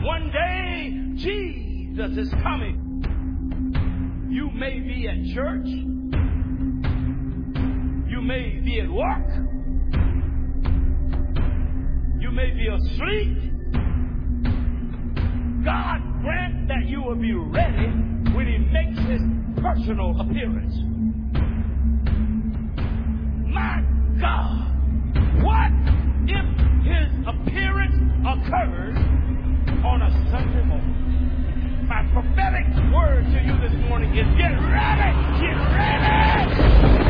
One day, Jesus is coming. You may be at church. You may be at work. You may be asleep. God grant that you will be ready when He makes His personal appearance. My God, what if His appearance occurs on a Sunday morning? My prophetic word to you this morning is get ready! Get ready!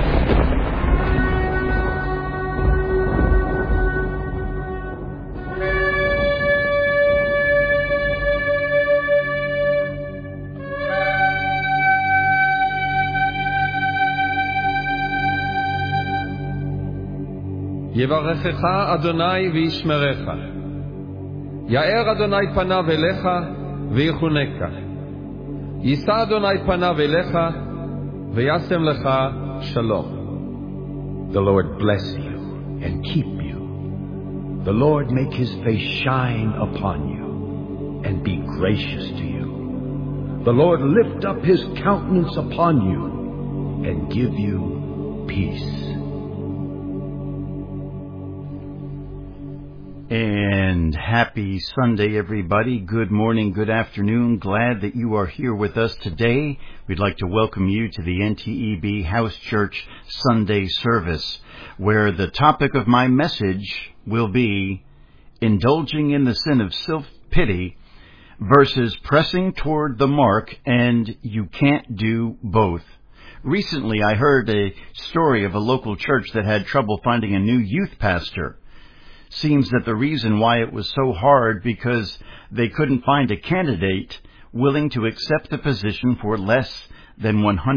יברכך אדוני וישמרך. יאר אדוני פניו אליך ויחונקה. יישא אדוני פניו אליך וישם לך שלום. The Lord bless you and keep you. The Lord make His face shine upon you and be gracious to you. The Lord lift up His countenance upon you and give you peace. And happy Sunday, everybody. Good morning, good afternoon. Glad that you are here with us today. We'd like to welcome you to the NTEB House Church Sunday service, where the topic of my message will be indulging in the sin of self-pity versus pressing toward the mark, and you can't do both. Recently, I heard a story of a local church that had trouble finding a new youth pastor. Seems that the reason why it was so hard because they couldn't find a candidate willing to accept the position for less than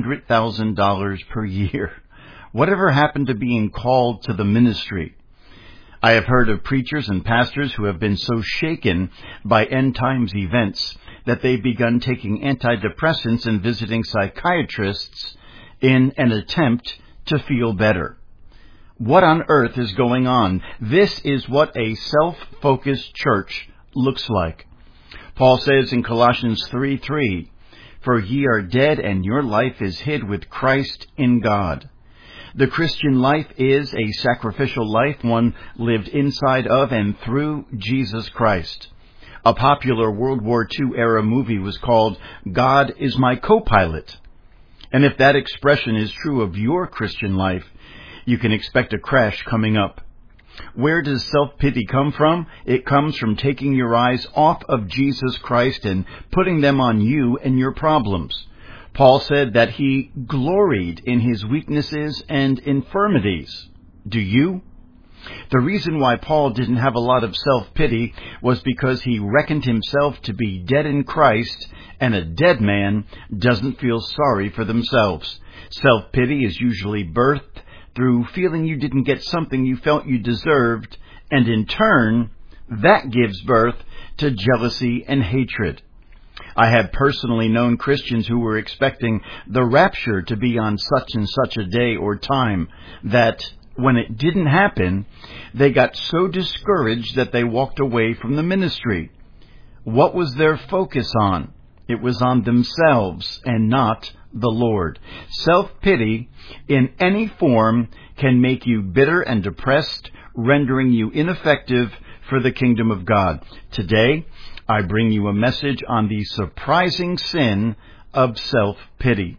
$100,000 per year. Whatever happened to being called to the ministry? I have heard of preachers and pastors who have been so shaken by end times events that they've begun taking antidepressants and visiting psychiatrists in an attempt to feel better. What on earth is going on? This is what a self-focused church looks like. Paul says in Colossians 3:3, "For ye are dead, and your life is hid with Christ in God." The Christian life is a sacrificial life, one lived inside of and through Jesus Christ. A popular World War II era movie was called God is My Co-Pilot. And if that expression is true of your Christian life, you can expect a crash coming up. Where does self-pity come from? It comes from taking your eyes off of Jesus Christ and putting them on you and your problems. Paul said that he gloried in his weaknesses and infirmities. Do you? The reason why Paul didn't have a lot of self-pity was because he reckoned himself to be dead in Christ, and a dead man doesn't feel sorry for themselves. Self-pity is usually birthed through feeling you didn't get something you felt you deserved, and in turn, that gives birth to jealousy and hatred. I have personally known Christians who were expecting the rapture to be on such and such a day or time that when it didn't happen, they got so discouraged that they walked away from the ministry. What was their focus on? It was on themselves and not the Lord. Self-pity in any form can make you bitter and depressed, rendering you ineffective for the kingdom of God. Today, I bring you a message on the surprising sin of self-pity.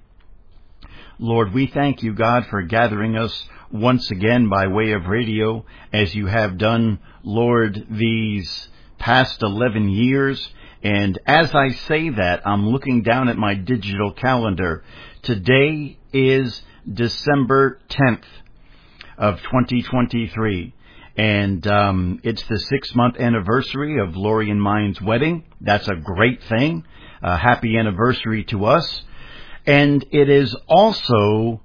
Lord, we thank you, God, for gathering us once again by way of radio, as you have done, Lord, these past 11 years. And as I say that, I'm looking down at my digital calendar. Today is December 10th of 2023. And it's the 6-month anniversary of Lori and mine's wedding. That's a great thing. A happy anniversary to us. And it is also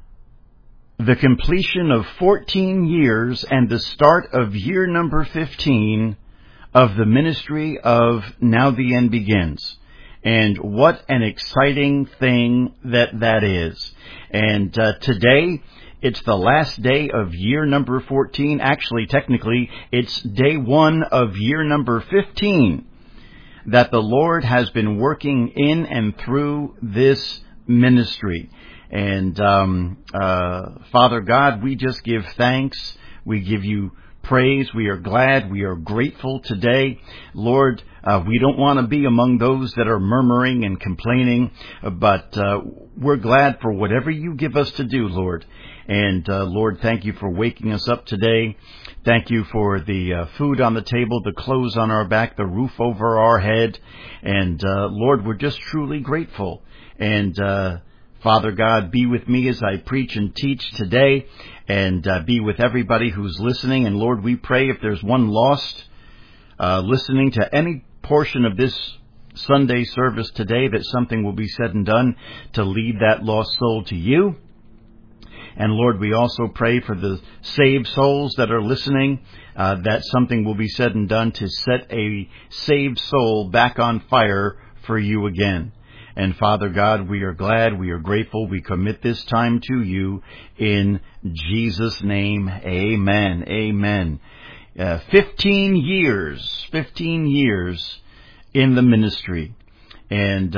the completion of 14 years and the start of year number 15 of the ministry of Now the End Begins. And what an exciting thing that is. And today, it's the last day of year number 14. Actually, technically, it's day 1 of year number 15. that the Lord has been working in and through this ministry. And Father God, we just give thanks. We give you praise. We are glad. We are grateful today. Lord, we don't want to be among those that are murmuring and complaining, but we're glad for whatever you give us to do, Lord. And Lord, thank you for waking us up today. Thank you for the food on the table, the clothes on our back, the roof over our head. And Lord, we're just truly grateful. And Father God, be with me as I preach and teach today, and be with everybody who's listening. And Lord, we pray if there's one lost listening to any portion of this Sunday service today, that something will be said and done to lead that lost soul to you. And Lord, we also pray for the saved souls that are listening, that something will be said and done to set a saved soul back on fire for you again. And Father God, we are glad, we are grateful, we commit this time to you in Jesus' name. Amen. Amen. 15 years in the ministry. And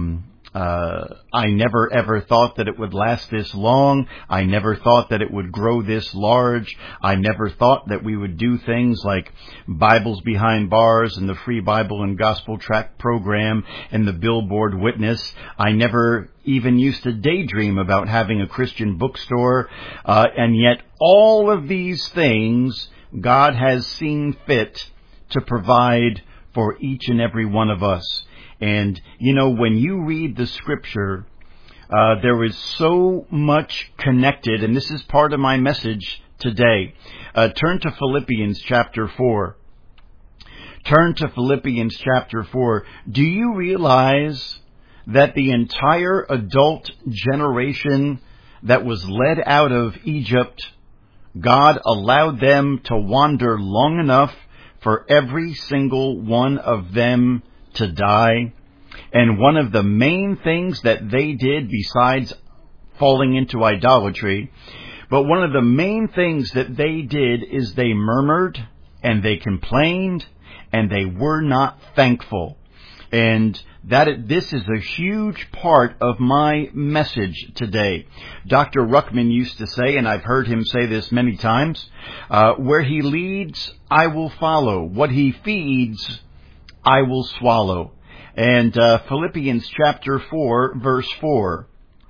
I never ever thought that it would last this long. I never thought that it would grow this large. I never thought that we would do things like Bibles Behind Bars and the Free Bible and Gospel Tract program and the Billboard Witness. I never even used to daydream about having a Christian bookstore. And yet all of these things God has seen fit to provide for each and every one of us. And, you know, when you read the Scripture, there is so much connected, and this is part of my message today. Turn to Philippians chapter 4. Turn to Philippians chapter 4. Do you realize that the entire adult generation that was led out of Egypt, God allowed them to wander long enough for every single one of them to die? And one of the main things that they did, besides falling into idolatry, but one of the main things that they did is they murmured and they complained and they were not thankful. And this is a huge part of my message today. Dr. Ruckman used to say, and I've heard him say this many times, where he leads, I will follow. What he feeds, I will swallow. And Philippians chapter 4, verse 4.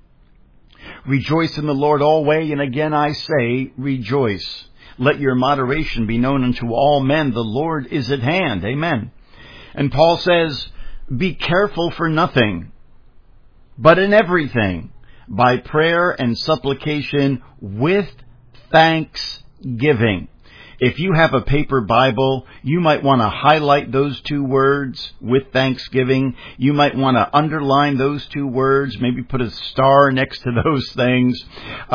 Rejoice in the Lord always, and again I say, rejoice. Let your moderation be known unto all men. The Lord is at hand. Amen. And Paul says, be careful for nothing, but in everything, by prayer and supplication with thanksgiving. If you have a paper Bible, you might want to highlight those two words, with thanksgiving. You might want to underline those two words, maybe put a star next to those things.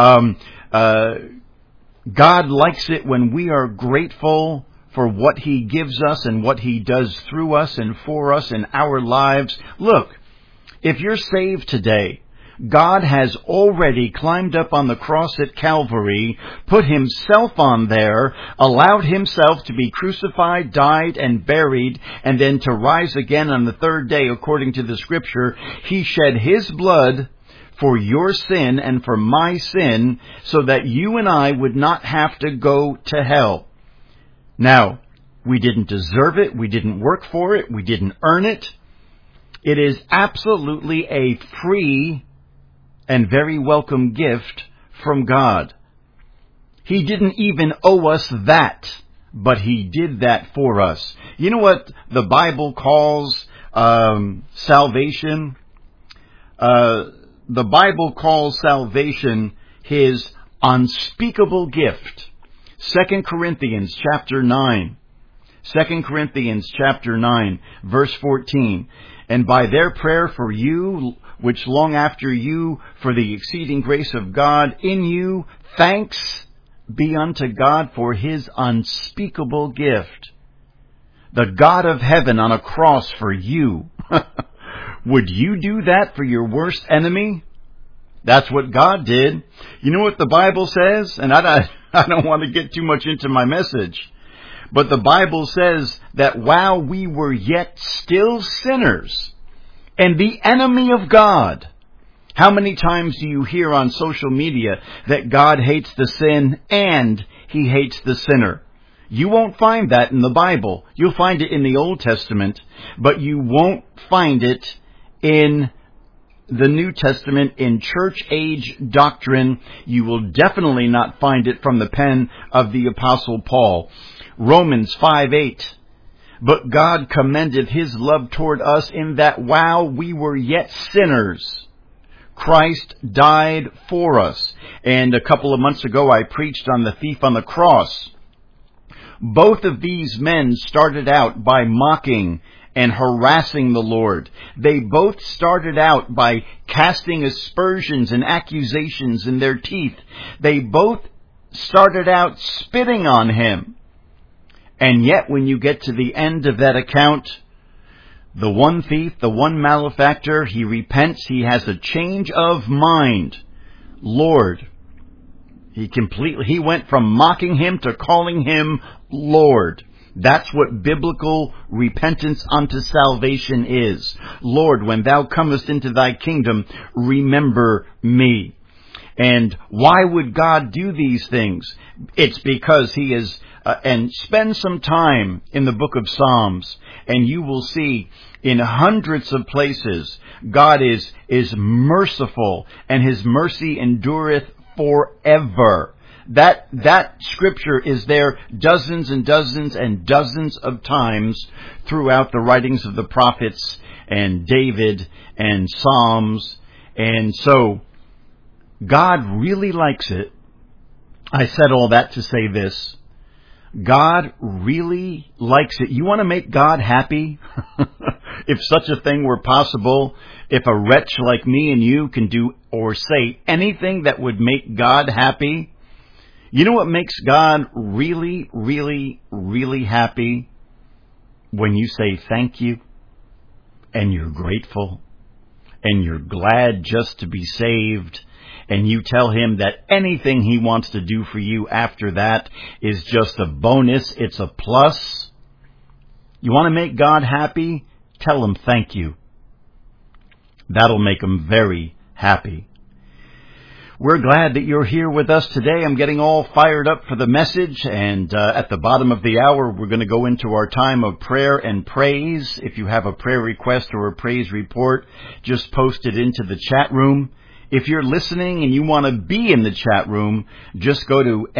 God likes it when we are grateful for what He gives us and what He does through us and for us in our lives. Look, if you're saved today, God has already climbed up on the cross at Calvary, put Himself on there, allowed Himself to be crucified, died, and buried, and then to rise again on the third day according to the Scripture. He shed His blood for your sin and for my sin so that you and I would not have to go to hell. Now, we didn't deserve it. We didn't work for it. We didn't earn it. It is absolutely a free and very welcome gift from God. He didn't even owe us that, but He did that for us. You know what the Bible calls salvation? The Bible calls salvation His unspeakable gift. 2 Corinthians chapter 9. 2 Corinthians chapter 9, verse 14. And by their prayer for you, which long after you, for the exceeding grace of God in you, thanks be unto God for His unspeakable gift. The God of heaven on a cross for you. Would you do that for your worst enemy? That's what God did. You know what the Bible says? And I don't want to get too much into my message. But the Bible says that while we were yet still sinners and the enemy of God, how many times do you hear on social media that God hates the sin and He hates the sinner? You won't find that in the Bible. You'll find it in the Old Testament, but you won't find it in the New Testament, in church age doctrine. You will definitely not find it from the pen of the Apostle Paul. Romans 5:8. But God commendeth His love toward us in that while we were yet sinners, Christ died for us. And a couple of months ago I preached on the thief on the cross. Both of these men started out by mocking and harassing the Lord. They both started out by casting aspersions and accusations in their teeth. They both started out spitting on Him. And yet when you get to the end of that account, the one thief, the one malefactor, he repents, he has a change of mind. Lord. He went from mocking Him to calling Him Lord. That's what biblical repentance unto salvation is. Lord, when Thou comest into Thy kingdom, remember me. And why would God do these things? It's because He is, and spend some time in the book of Psalms, and you will see in hundreds of places, God is merciful, and His mercy endureth forever. That scripture is there dozens and dozens and dozens of times throughout the writings of the prophets and David and Psalms. And so God really likes it. I said all that to say this. God really likes it. You want to make God happy? If such a thing were possible, if a wretch like me and you can do or say anything that would make God happy, you know what makes God really, really, really happy? When you say thank you, and you're grateful, and you're glad just to be saved, and you tell Him that anything He wants to do for you after that is just a bonus, it's a plus. You want to make God happy? Tell Him thank you. That'll make Him very happy. We're glad that you're here with us today. I'm getting all fired up for the message, and at the bottom of the hour, we're going to go into our time of prayer and praise. If you have a prayer request or a praise report, just post it into the chat room. If you're listening and you want to be in the chat room, just go to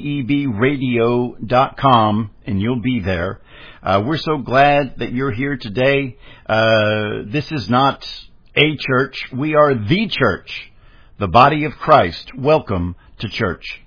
ntebradio.com and you'll be there. We're so glad that you're here today. This is not a church. We are the church. The body of Christ. Welcome to church.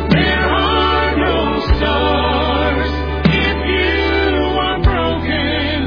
If you are broken,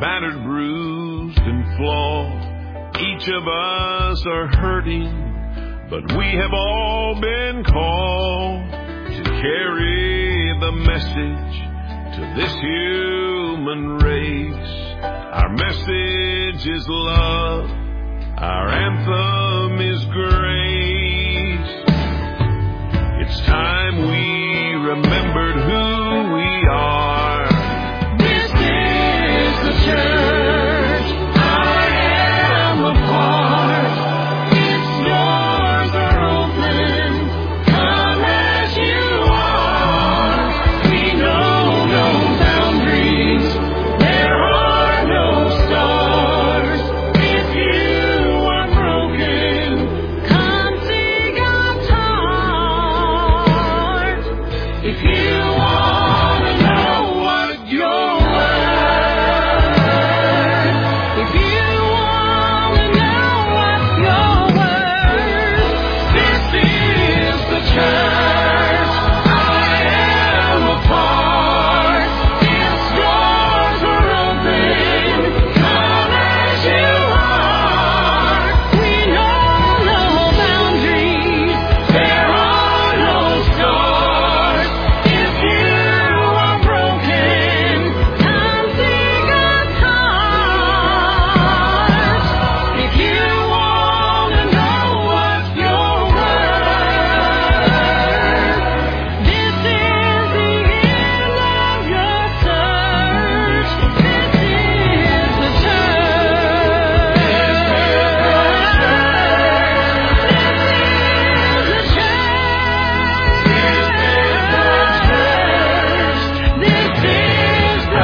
battered, bruised, and flawed. Each of us are hurting, but we have all been called to carry the message to this human race. Our message is love. Our anthem is grace. It's time we remembered who we are. This is the church. I am a part. Its doors are open. Come as you are. We know no boundaries. There are no stars. If you are broken, come see God's heart. If you want to know what you're worth, if you want to know what you're worth, this is the church. I am a part. Its doors are open. Come as you are. We know no boundaries. There are no stars. If you are broken, come see God's heart. If you want to know what you're worth, this is the end of your search. This is the church. This is the church. This is the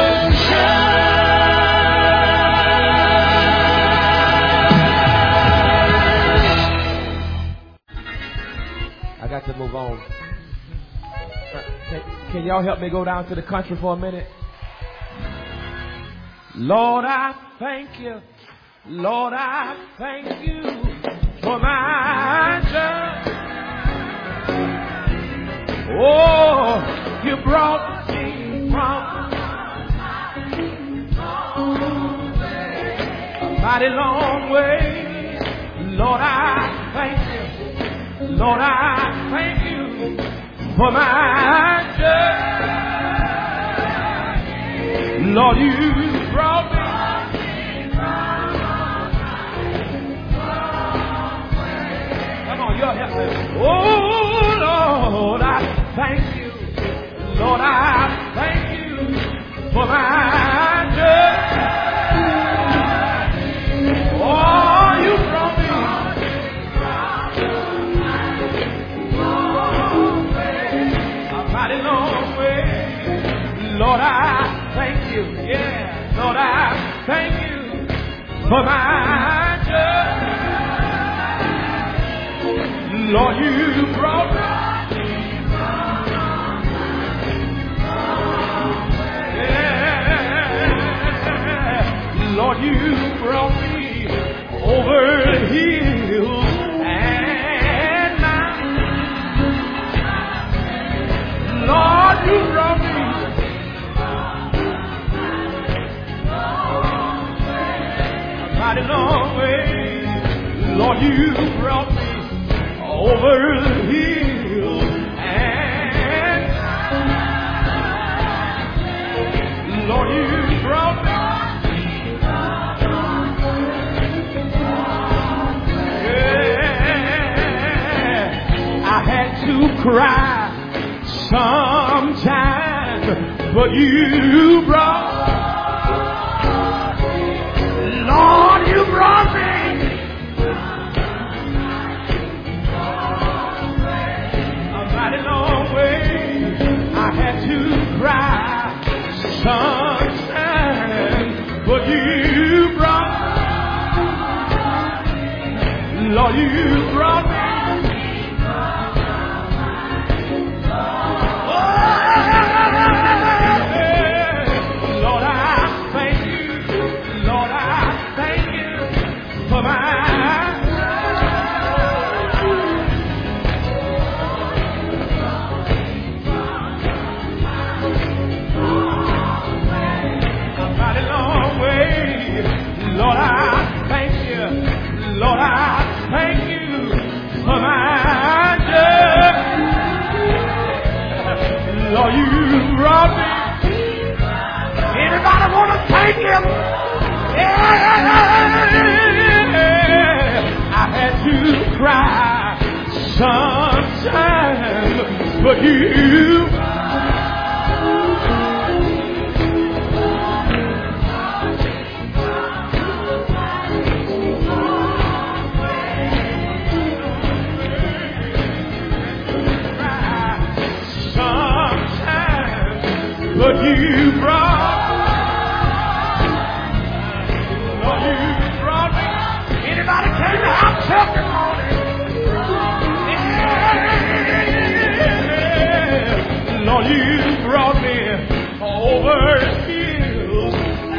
I got to move on. Can y'all help me go down to the country for a minute? Lord, I thank you. Lord, I thank you for my church. Oh, you brought me from a mighty long way. Lord, I thank you. Lord, I thank you for my church. Lord, you brought me. Come on, y'all help me. Oh, Lord, I thank you. Lord, I thank you for my church. Oh, you brought me. A mighty long way. Lord, I thank you. Yeah, Lord, I thank you for my church. Lord, you brought me. Yeah, Lord, you brought me over the hills and mountains. Lord, you brought me. Mighty long way. Lord, you brought me over the hill and Lord, you brought me. Yeah, I had to cry sometime, but you brought. Lord, you brought me. A mighty long way. I had to cry sometime, but you brought. Lord, you brought me. Lord, I thank you. Lord, I thank you for my. A mighty long Sometimes, but you but you brought me. Anybody came to have testimony? Yeah. Lord, you brought me over hills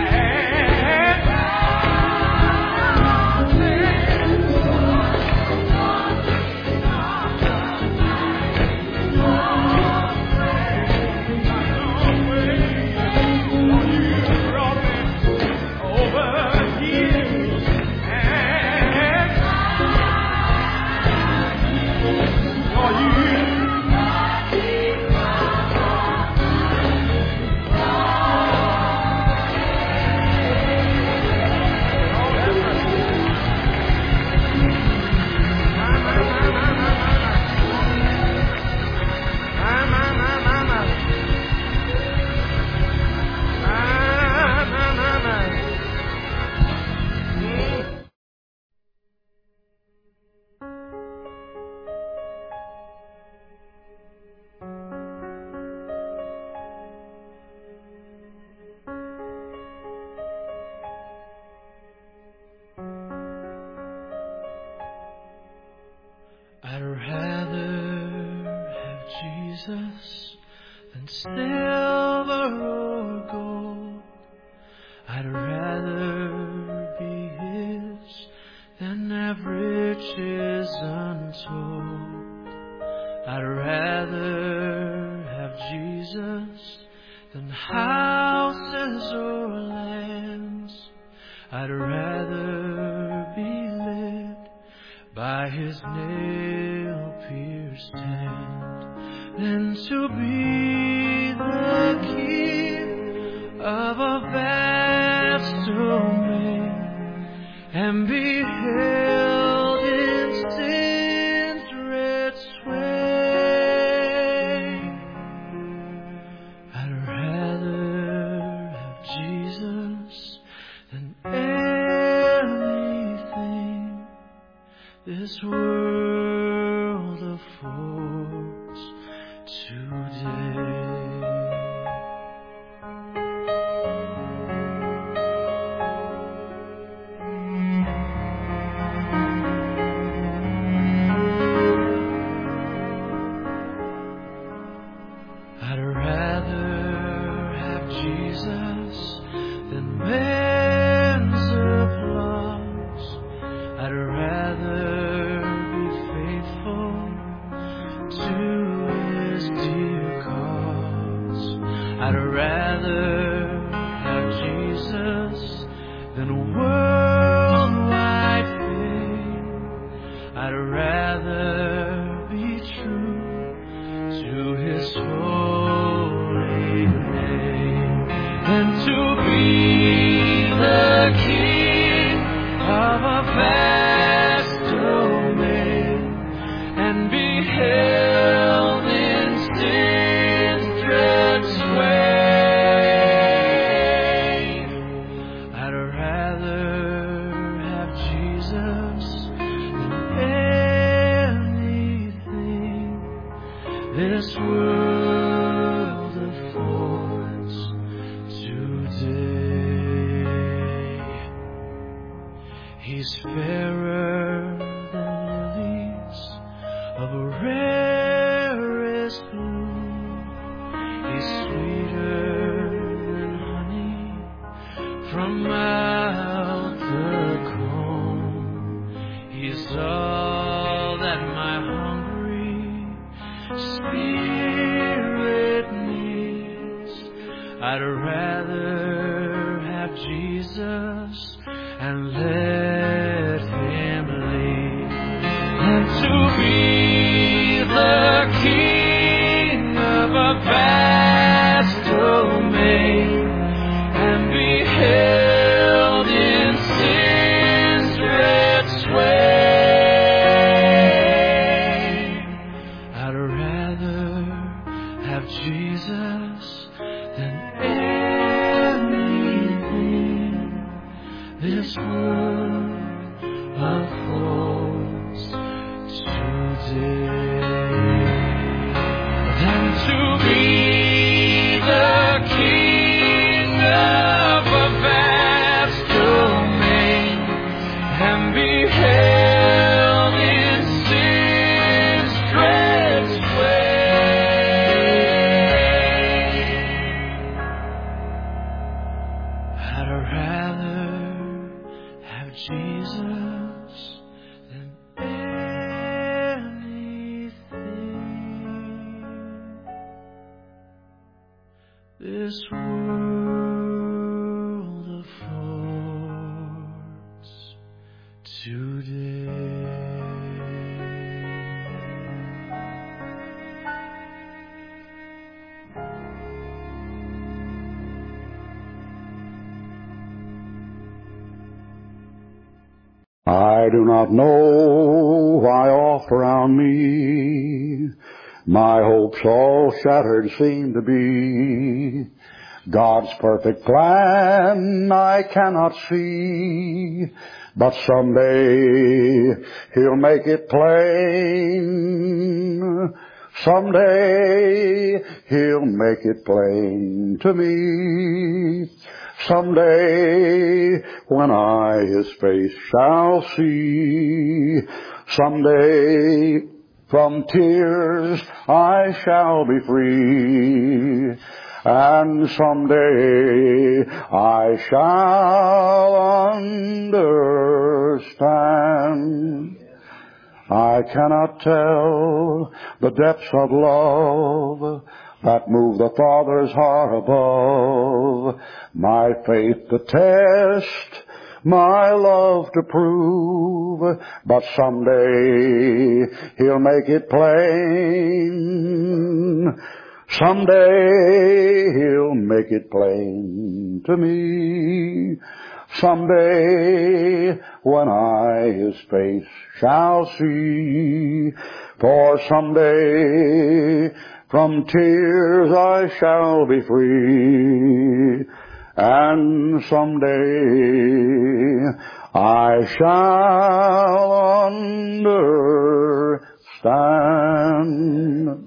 I'd rather have Jesus than silver or gold. I'd rather be His than have riches untold. I'd rather have Jesus than houses or lands. I'd rather be led by His nail-pierced hand than to be the king of a vast domain and be held in sin's red sway. I'd rather have Jesus than anything this world affords today. I'd rather have Jesus than man's applause. I'd rather be faithful to His dear cause. I'd rather have Jesus than worldwide fame. I'd rather be true to His holy name than to be the king of a vast domain and be held in sin's dread sway. I'd rather have Jesus than anything this world affords today. He's fairer than lilies of rarest bloom. He's sweeter than honey from out the comb. He's all that my hungry spirit needs. I'd rather have Jesus and let Him lead than to be the king of a vast domain and be held in sin's red sway. to be the king of a vast domain and be held in sin's dread sway. I'd rather have Jesus than this world affords today. I do not know why oft around me my hopes all shattered seem to be. God's perfect plan I cannot see, but someday He'll make it plain. Someday He'll make it plain to me. Someday when I His face shall see. Someday from tears I shall be free, and someday I shall understand. I cannot tell the depths of love that move the Father's heart above, my faith to test, my love to prove, but someday He'll make it plain. Someday He'll make it plain to me. Someday when I His face shall see. For someday from tears I shall be free, and someday I shall understand.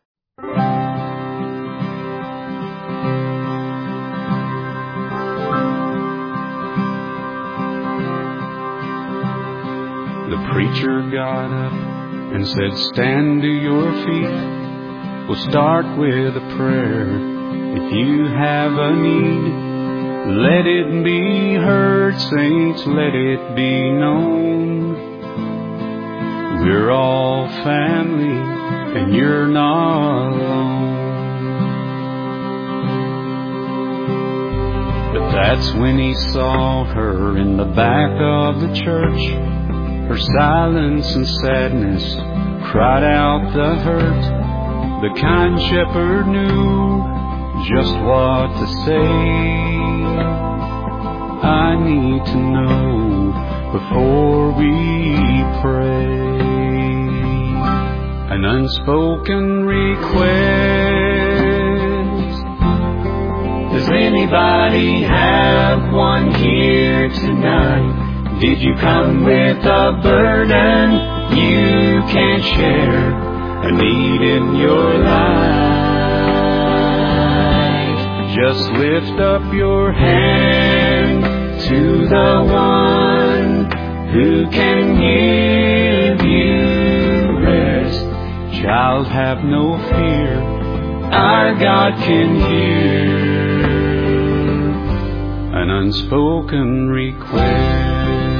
The preacher got up and said, "Stand to your feet. We'll start with a prayer. If you have a need, let it be heard, saints, let it be known. We're all family, and you're not alone." But that's when he saw her in the back of the church. Her silence and sadness cried out the hurt. The kind shepherd knew just what to say. I need to know before we pray. An unspoken request. Does anybody have one here tonight? Did you come with a burden you can't share? A need in your life? Just lift up your hand to the one who can give you rest. Child, have no fear, our God can hear an unspoken request.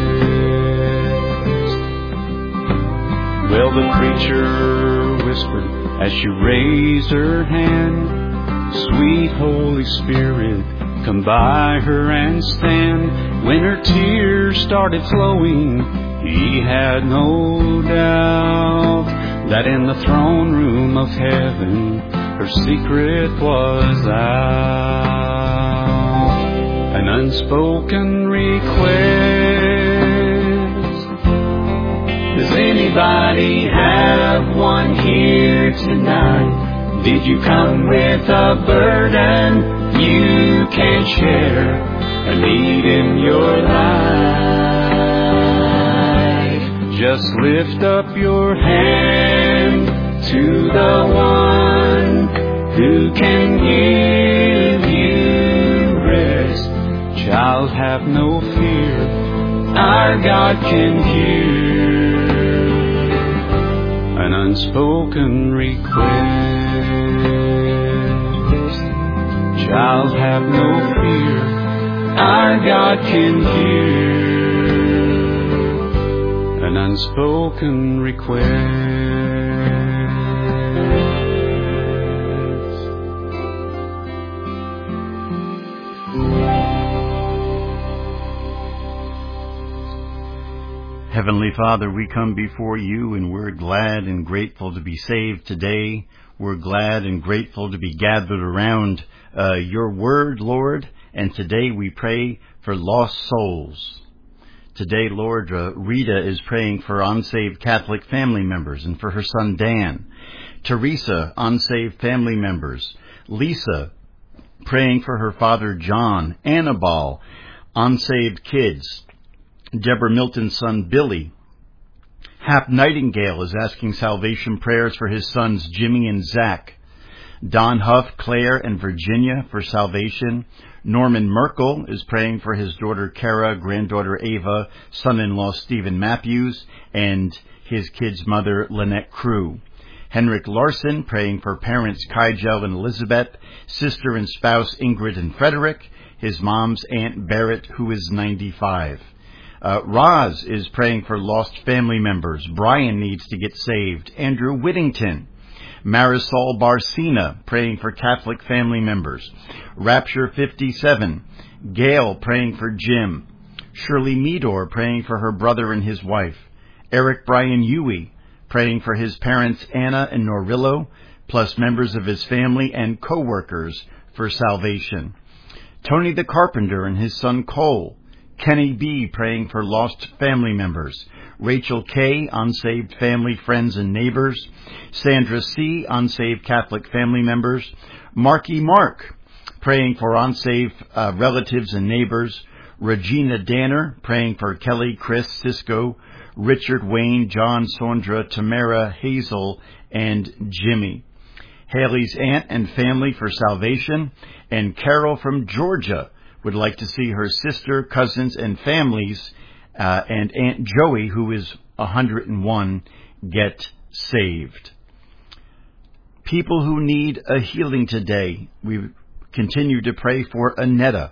Well, the preacher whispered as she raised her hand, "Sweet Holy Spirit, come by her and stand." When her tears started flowing, he had no doubt that in the throne room of heaven, her secret was out. An unspoken request. Does anybody have one here tonight? Did you come with a burden you can't share? A need in your life? Just lift up your hand to the one Who can give you rest? Child, have no fear. Our God can hear an unspoken request. Child, have no fear. Our God can hear an unspoken request. Heavenly Father, we come before you and we're glad and grateful to be saved today. We're glad and grateful to be gathered around your word, Lord. And today we pray for lost souls. Today, Lord, Rita is praying for unsaved Catholic family members and for her son Dan. Teresa, unsaved family members. Lisa, praying for her father John. Annabelle, unsaved kids. Deborah Milton's son Billy. Hap Nightingale is asking salvation prayers for his sons Jimmy and Zach. Don Huff, Claire, and Virginia for salvation. Norman Merkel is praying for his daughter Kara, granddaughter Ava, son-in-law Stephen Matthews, and his kid's mother Lynette Crew. Henrik Larson praying for parents Kygel and Elizabeth, sister and spouse Ingrid and Frederick, his mom's Aunt Barrett, who is 95. Roz is praying for lost family members. Brian needs to get saved. Andrew Whittington. Marisol Barcina praying for Catholic family members. Rapture 57. Gail praying for Jim. Shirley Meador praying for her brother and his wife. Eric Brian Huey praying for his parents Anna and Norillo, plus members of his family and co-workers for salvation. Tony the Carpenter and his son Cole. Kenny B. praying for lost family members. Rachel K., unsaved family, friends, and neighbors. Sandra C., unsaved Catholic family members. Marky Mark, praying for unsaved relatives and neighbors. Regina Danner, praying for Kelly, Chris, Cisco, Richard, Wayne, John, Sondra, Tamara, Hazel, and Jimmy. Haley's aunt and family for salvation. And Carol from Georgia would like to see her sister, cousins, and families, and Aunt Joey, who is 101, get saved. People who need a healing today, we continue to pray for Annetta.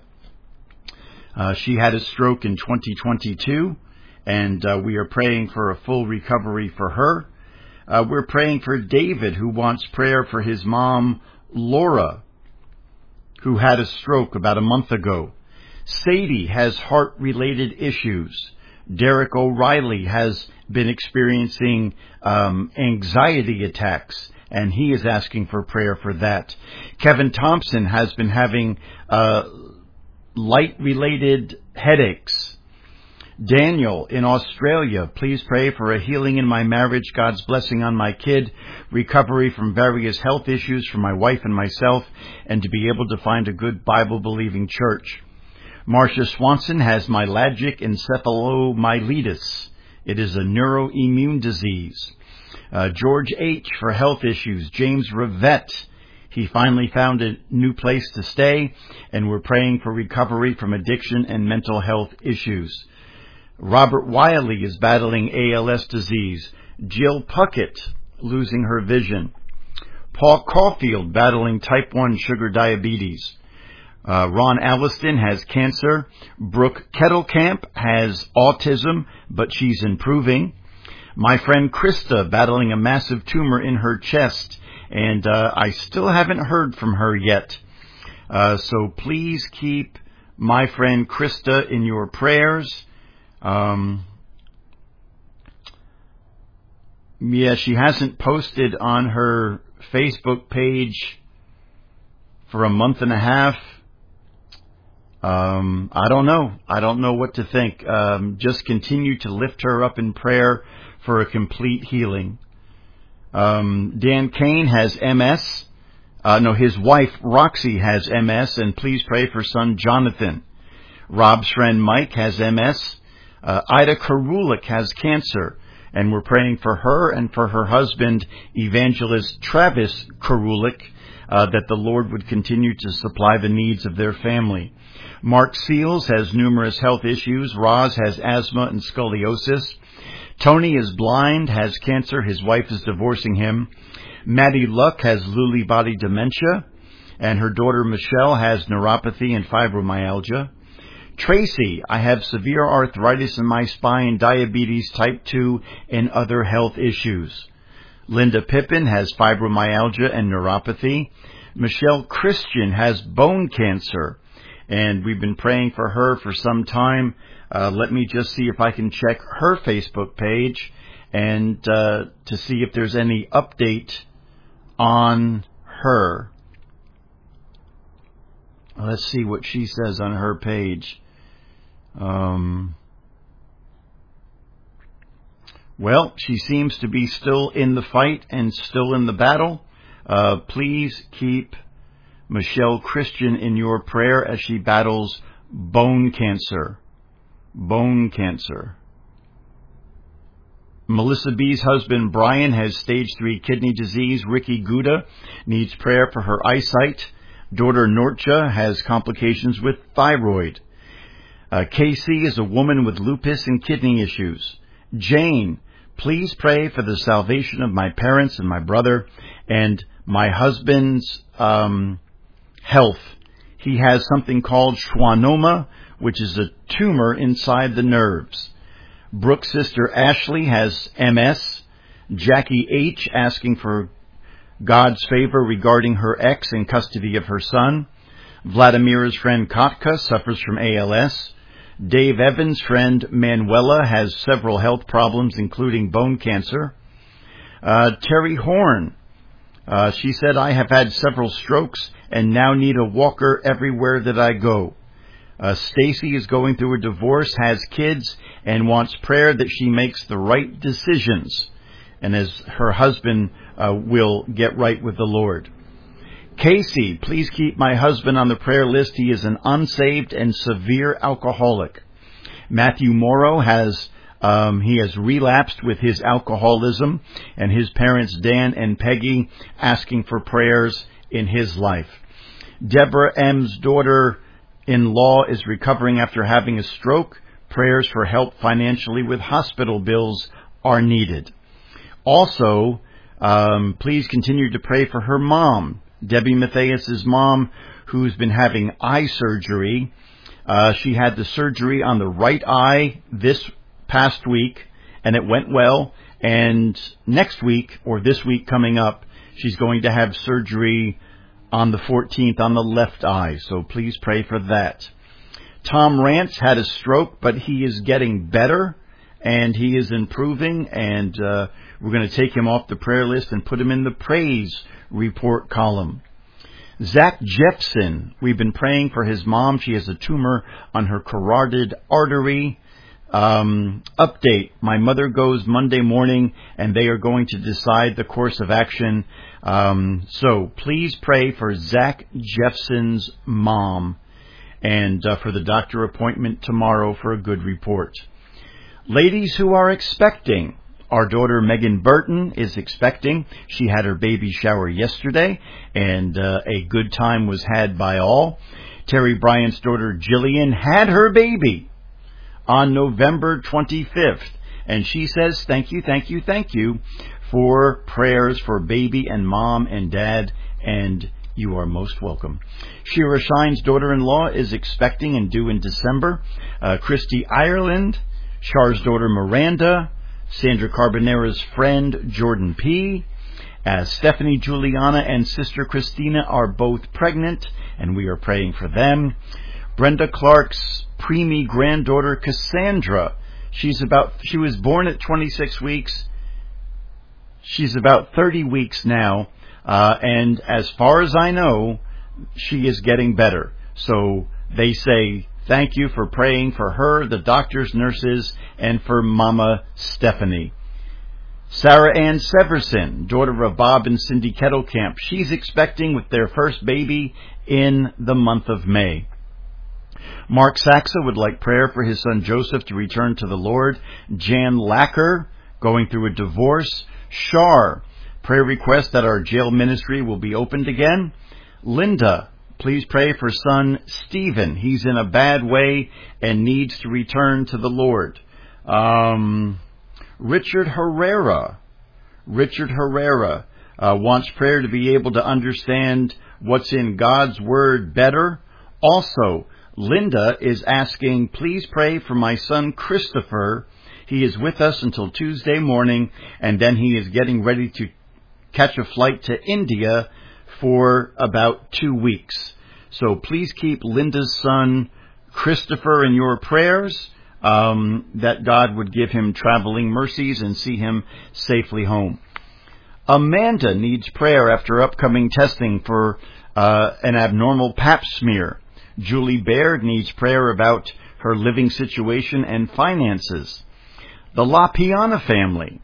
She had a stroke in 2022, and we are praying for a full recovery for her. We're praying for David, who wants prayer for his mom, Laura, who had a stroke about a month ago. Sadie has heart-related issues. Derek O'Reilly has been experiencing anxiety attacks, and he is asking for prayer for that. Kevin Thompson has been having light-related headaches. Daniel in Australia, please pray for a healing in my marriage, God's blessing on my kid, recovery from various health issues for my wife and myself, and to be able to find a good Bible-believing church. Marcia Swanson has myalgic encephalomyelitis. It is a neuroimmune disease. George H. for health issues. James Rivette, he finally found a new place to stay, and we're praying for recovery from addiction and mental health issues. Robert Wiley is battling ALS disease. Jill Puckett losing her vision. Paul Caulfield battling type 1 sugar diabetes. Ron Alliston has cancer. Brooke Kettlecamp has autism, but she's improving. My friend Krista battling a massive tumor in her chest, and I still haven't heard from her yet. So please keep my friend Krista in your prayers. She hasn't posted on her Facebook page for a month and a half. I don't know. I don't know what to think. Just continue to lift her up in prayer for a complete healing. Dan Kane has MS. His wife Roxy has MS, and please pray for son Jonathan. Rob's friend Mike has MS. Ida Karulik has cancer, And we're praying for her and for her husband, Evangelist Travis Karulik, that the Lord would continue to supply the needs of their family. Mark Seals has numerous health issues. Roz has asthma and scoliosis. Tony is blind, has cancer. His wife is divorcing him. Maddie Luck has Lewy body dementia. And her daughter Michelle has neuropathy and fibromyalgia. Tracy, I have severe arthritis in my spine, diabetes type 2, and other health issues. Linda Pippin has fibromyalgia and neuropathy. Michelle Christian has bone cancer, and we've been praying for her for some time. Let me just see if I can check her Facebook page and to see if there's any update on her. Let's see what she says on her page. Well, she seems to be still in the fight and still in the battle. Please keep Michelle Christian in your prayer as she battles bone cancer. Bone cancer. Melissa B's husband Brian has stage 3 kidney disease. Ricky Gouda needs prayer for her eyesight. Daughter Norcha has complications with thyroid. Casey is a woman with lupus and kidney issues. Jane, please pray for the salvation of my parents and my brother and my husband's health. He has something called schwannoma, which is a tumor inside the nerves. Brooke's sister Ashley has MS. Jackie H. asking for God's favor regarding her ex in custody of her son. Vladimira's friend Katka suffers from ALS. Dave Evans' friend Manuela has several health problems, including bone cancer. Terry Horn, she said, I have had several strokes and now need a walker everywhere that I go. Stacy is going through a divorce, has kids, and wants prayer that she makes the right decisions, and as her husband will get right with the Lord. Casey, please keep my husband on the prayer list. He is an unsaved and severe alcoholic. Matthew Morrow has relapsed with his alcoholism, and his parents Dan and Peggy asking for prayers in his life. Deborah M's daughter-in-law is recovering after having a stroke. Prayers for help financially with hospital bills are needed. Also, please continue to pray for her mom, Debbie Matthias' mom, who's been having eye surgery. She had the surgery on the right eye this past week, and it went well. And next week, or this week coming up, she's going to have surgery on the 14th on the left eye. So please pray for that. Tom Rance had a stroke, but he is getting better, and he is improving, and we're going to take him off the prayer list and put him in the praise report column. Zach Jepson, we've been praying for his mom. She has a tumor on her carotid artery. Update, my mother goes Monday morning, and they are going to decide the course of action. So please pray for Zach Jepson's mom, and for the doctor appointment tomorrow for a good report. Ladies who are expecting, our daughter Megan Burton is expecting. She had her baby shower yesterday, and a good time was had by all. Terry Bryant's daughter Jillian had her baby on November 25th, and she says, thank you for prayers for baby and mom and dad, and you are most welcome. Shira Shine's daughter-in-law is expecting and due in December. Christy Ireland, Char's daughter Miranda, Sandra Carbonera's friend Jordan P. Stephanie Juliana and Sister Christina are both pregnant, and we are praying for them. Brenda Clark's preemie granddaughter Cassandra, she was born at 26 weeks. She's about 30 weeks now, and as far as I know, she is getting better. So they say, thank you for praying for her, the doctors, nurses, and for Mama Stephanie. Sarah Ann Severson, daughter of Bob and Cindy Kettlecamp, she's expecting with their first baby in the month of May. Mark Saxa would like prayer for his son Joseph to return to the Lord. Jan Lacker going through a divorce. Shar, prayer request that our jail ministry will be opened again. Linda, please pray for son Stephen. He's in a bad way and needs to return to the Lord. Richard Herrera wants prayer to be able to understand what's in God's Word better. Also, Linda is asking, please pray for my son Christopher. He is with us until Tuesday morning, and then he is getting ready to catch a flight to India for about 2 weeks. So please keep Linda's son Christopher in your prayers, that God would give him traveling mercies and see him safely home. Amanda needs prayer after upcoming testing for an abnormal pap smear. Julie Baird needs prayer about her living situation and finances. The La Piana family,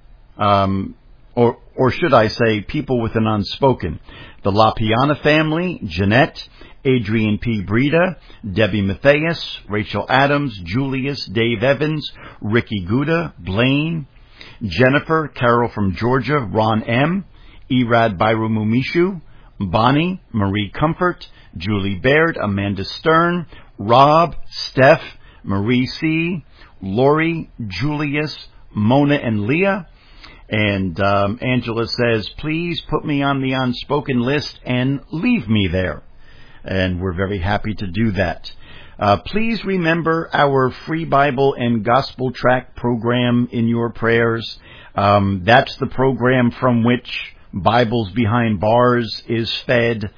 or should I say people with an unspoken. The La Piana family, Jeanette, Adrian P. Breda, Debbie Matthias, Rachel Adams, Julius, Dave Evans, Ricky Gouda, Blaine, Jennifer, Carol from Georgia, Ron M., Erad Byramumishu, Bonnie, Marie Comfort, Julie Baird, Amanda Stern, Rob, Steph, Marie C., Lori, Julius, Mona, and Leah. And Angela says, please put me on the unspoken list and leave me there. And we're very happy to do that. Please remember our Free Bible and Gospel Tract program in your prayers. That's the program from which Bibles Behind Bars is fed.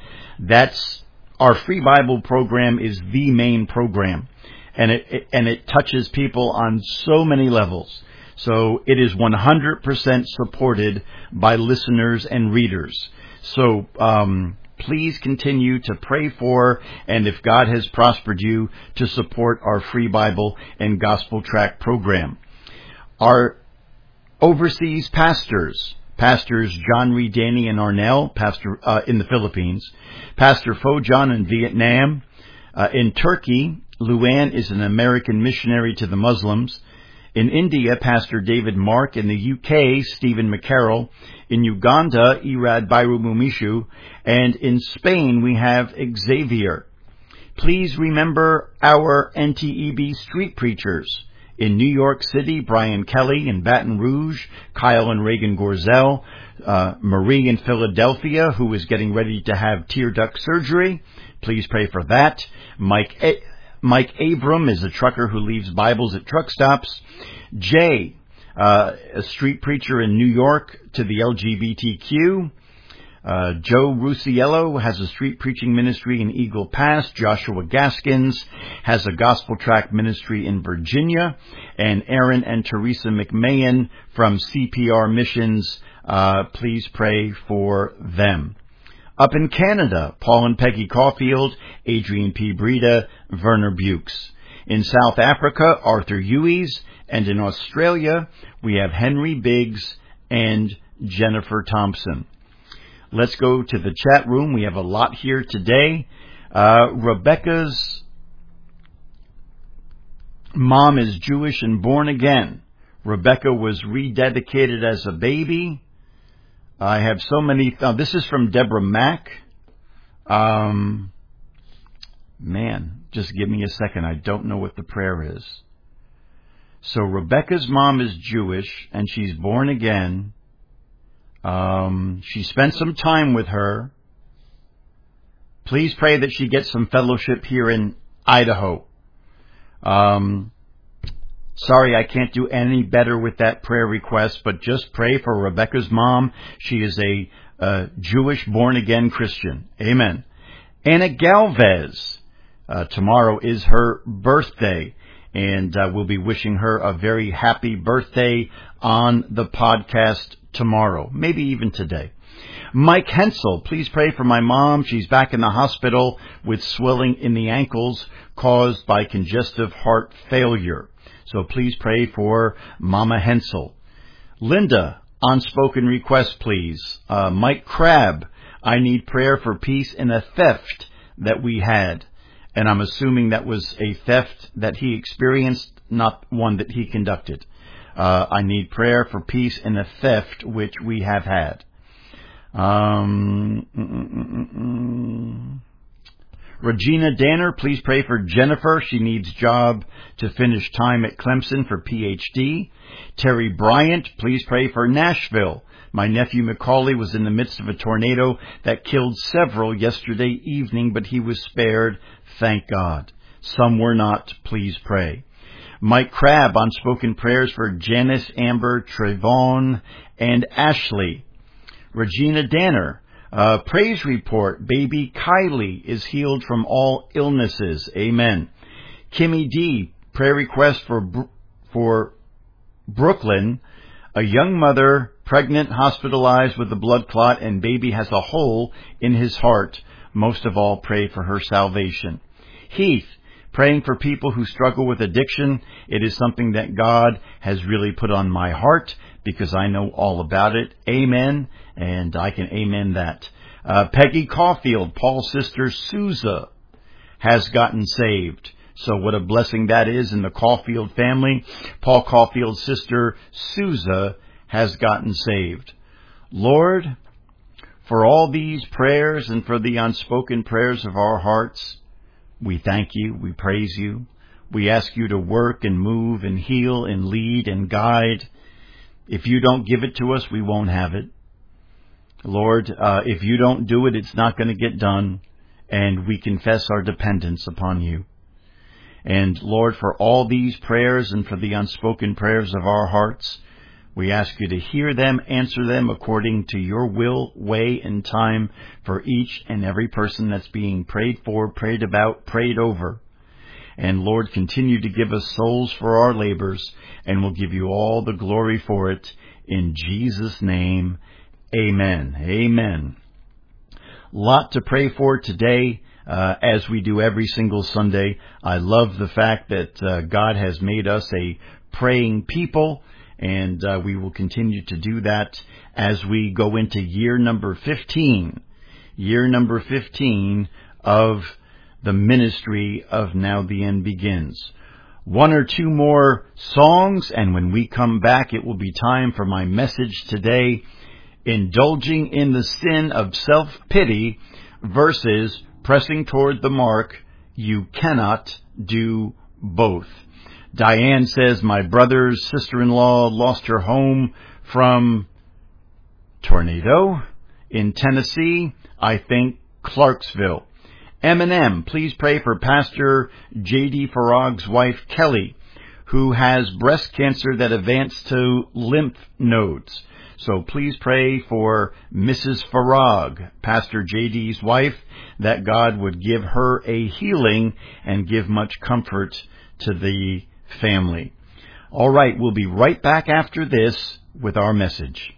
Our Free Bible program is the main program, and it touches people on so many levels. So it is 100% supported by listeners and readers. So please continue to pray for, and if God has prospered you, to support our Free Bible and Gospel Tract program. Our overseas pastors John Reed, Danny, and Arnell, in the Philippines, Pastor Fo John in Vietnam. In Turkey, Luann is an American missionary to the Muslims. In India, Pastor David Mark. In the UK, Stephen McCarroll. In Uganda, Erad Byramumishu. And in Spain, we have Xavier. Please remember our NTEB street preachers. In New York City, Brian Kelly. In Baton Rouge, Kyle and Reagan Gorzel. Marie in Philadelphia, who is getting ready to have tear duct surgery. Please pray for that. Mike Abram is a trucker who leaves Bibles at truck stops. Jay, a street preacher in New York to the LGBTQ. Joe Rusiello has a street preaching ministry in Eagle Pass. Joshua Gaskins has a gospel tract ministry in Virginia. And Aaron and Teresa McMahon from CPR Missions, please pray for them. Up in Canada, Paul and Peggy Caulfield, Adrian P. Breda, Werner Bukes. In South Africa, Arthur Hueys. And in Australia, we have Henry Biggs and Jennifer Thompson. Let's go to the chat room. We have a lot here today. Rebecca's mom is Jewish and born again. Rebecca was rededicated as a baby. I have so many. This is from Deborah Mack. Just give me a second. I don't know what the prayer is. So Rebecca's mom is Jewish and she's born again. She spent some time with her. Please pray that she gets some fellowship here in Idaho. Sorry, I can't do any better with that prayer request, but just pray for Rebecca's mom. She is a Jewish born-again Christian. Amen. Anna Galvez, tomorrow is her birthday, and we'll be wishing her a very happy birthday on the podcast tomorrow, maybe even today. Mike Hensel, please pray for my mom. She's back in the hospital with swelling in the ankles caused by congestive heart failure. So please pray for Mama Hensel. Linda, unspoken request, please. Mike Crabb, I need prayer for peace in a theft that we had. And I'm assuming that was a theft that he experienced, not one that he conducted. I need prayer for peace in the theft which we have had. Regina Danner, please pray for Jennifer. She needs job to finish time at Clemson for PhD. Terry Bryant, please pray for Nashville. My nephew Macaulay was in the midst of a tornado that killed several yesterday evening, but he was spared, thank God. Some were not. Please pray. Mike Crabb, unspoken prayers for Janice, Amber, Trayvon, and Ashley. Regina Danner, praise report, baby Kylie is healed from all illnesses. Amen. Kimmy D, prayer request for Brooklyn, a young mother, pregnant, hospitalized with a blood clot, and baby has a hole in his heart. Most of all, pray for her salvation. Heath, praying for people who struggle with addiction. It is something that God has really put on my heart because I know all about it. Amen. And I can amen that. Peggy Caulfield, Paul's sister Sousa, has gotten saved. So what a blessing that is in the Caulfield family. Paul Caulfield's sister Sousa has gotten saved. Lord, for all these prayers and for the unspoken prayers of our hearts, we thank you, we praise you. We ask you to work and move and heal and lead and guide. If you don't give it to us, we won't have it. Lord, if you don't do it, it's not going to get done. And we confess our dependence upon you. And Lord, for all these prayers and for the unspoken prayers of our hearts, we ask you to hear them, answer them according to your will, way, and time for each and every person that's being prayed for, prayed about, prayed over. And Lord, continue to give us souls for our labors, and we'll give you all the glory for it. In Jesus' name, amen. Amen. Lot to pray for today. As we do every single Sunday. I love the fact that God has made us a praying people, and we will continue to do that as we go into year number 15. Year number 15 of the ministry of Now the End Begins. One or two more songs, and when we come back, it will be time for my message today, indulging in the sin of self-pity versus pressing toward the mark. You cannot do both. Diane says, my brother's sister-in-law lost her home from tornado in Tennessee, I think Clarksville. Eminem, please pray for Pastor J.D. Farag's wife, Kelly, who has breast cancer that advanced to lymph nodes. So please pray for Mrs. Farag, Pastor J.D.'s wife, that God would give her a healing and give much comfort to the family. All right, we'll be right back after this with our message.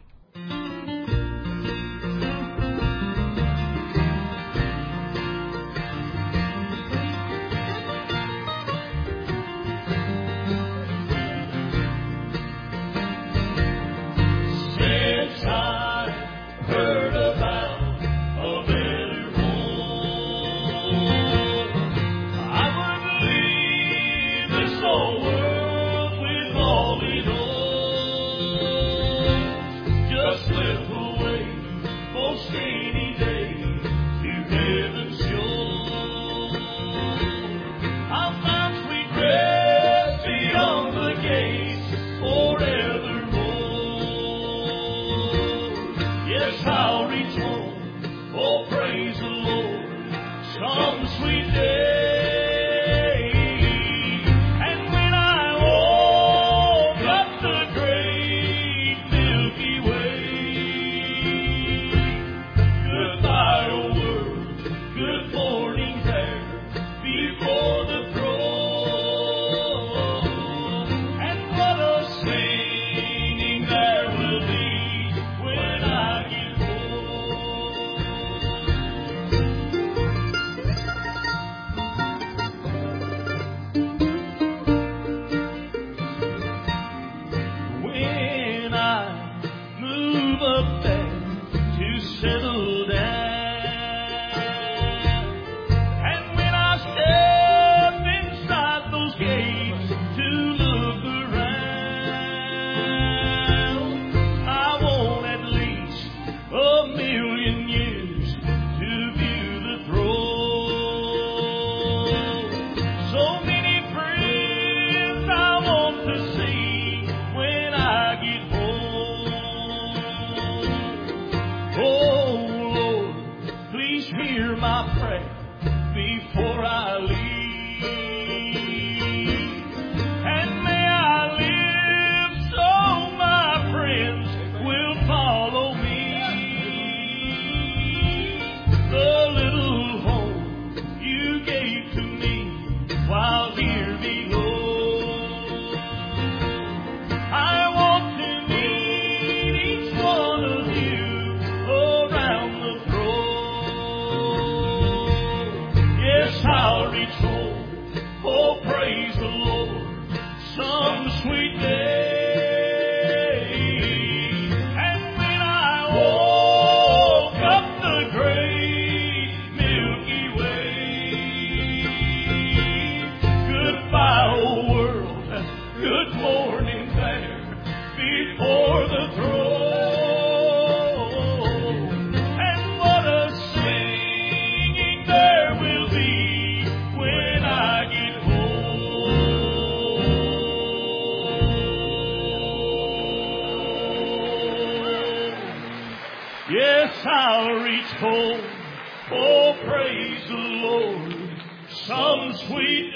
Yes, I'll reach home. Oh, praise the Lord. Some sweet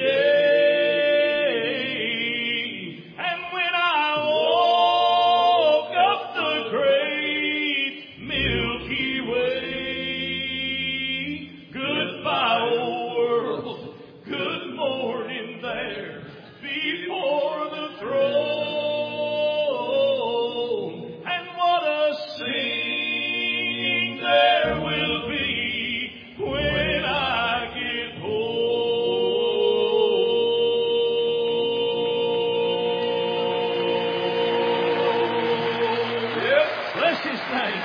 day. And when I walk up the great Milky Way, goodbye, old world. Good morning there before the throne. And what a singing there will be when I get home. Yes, bless His name.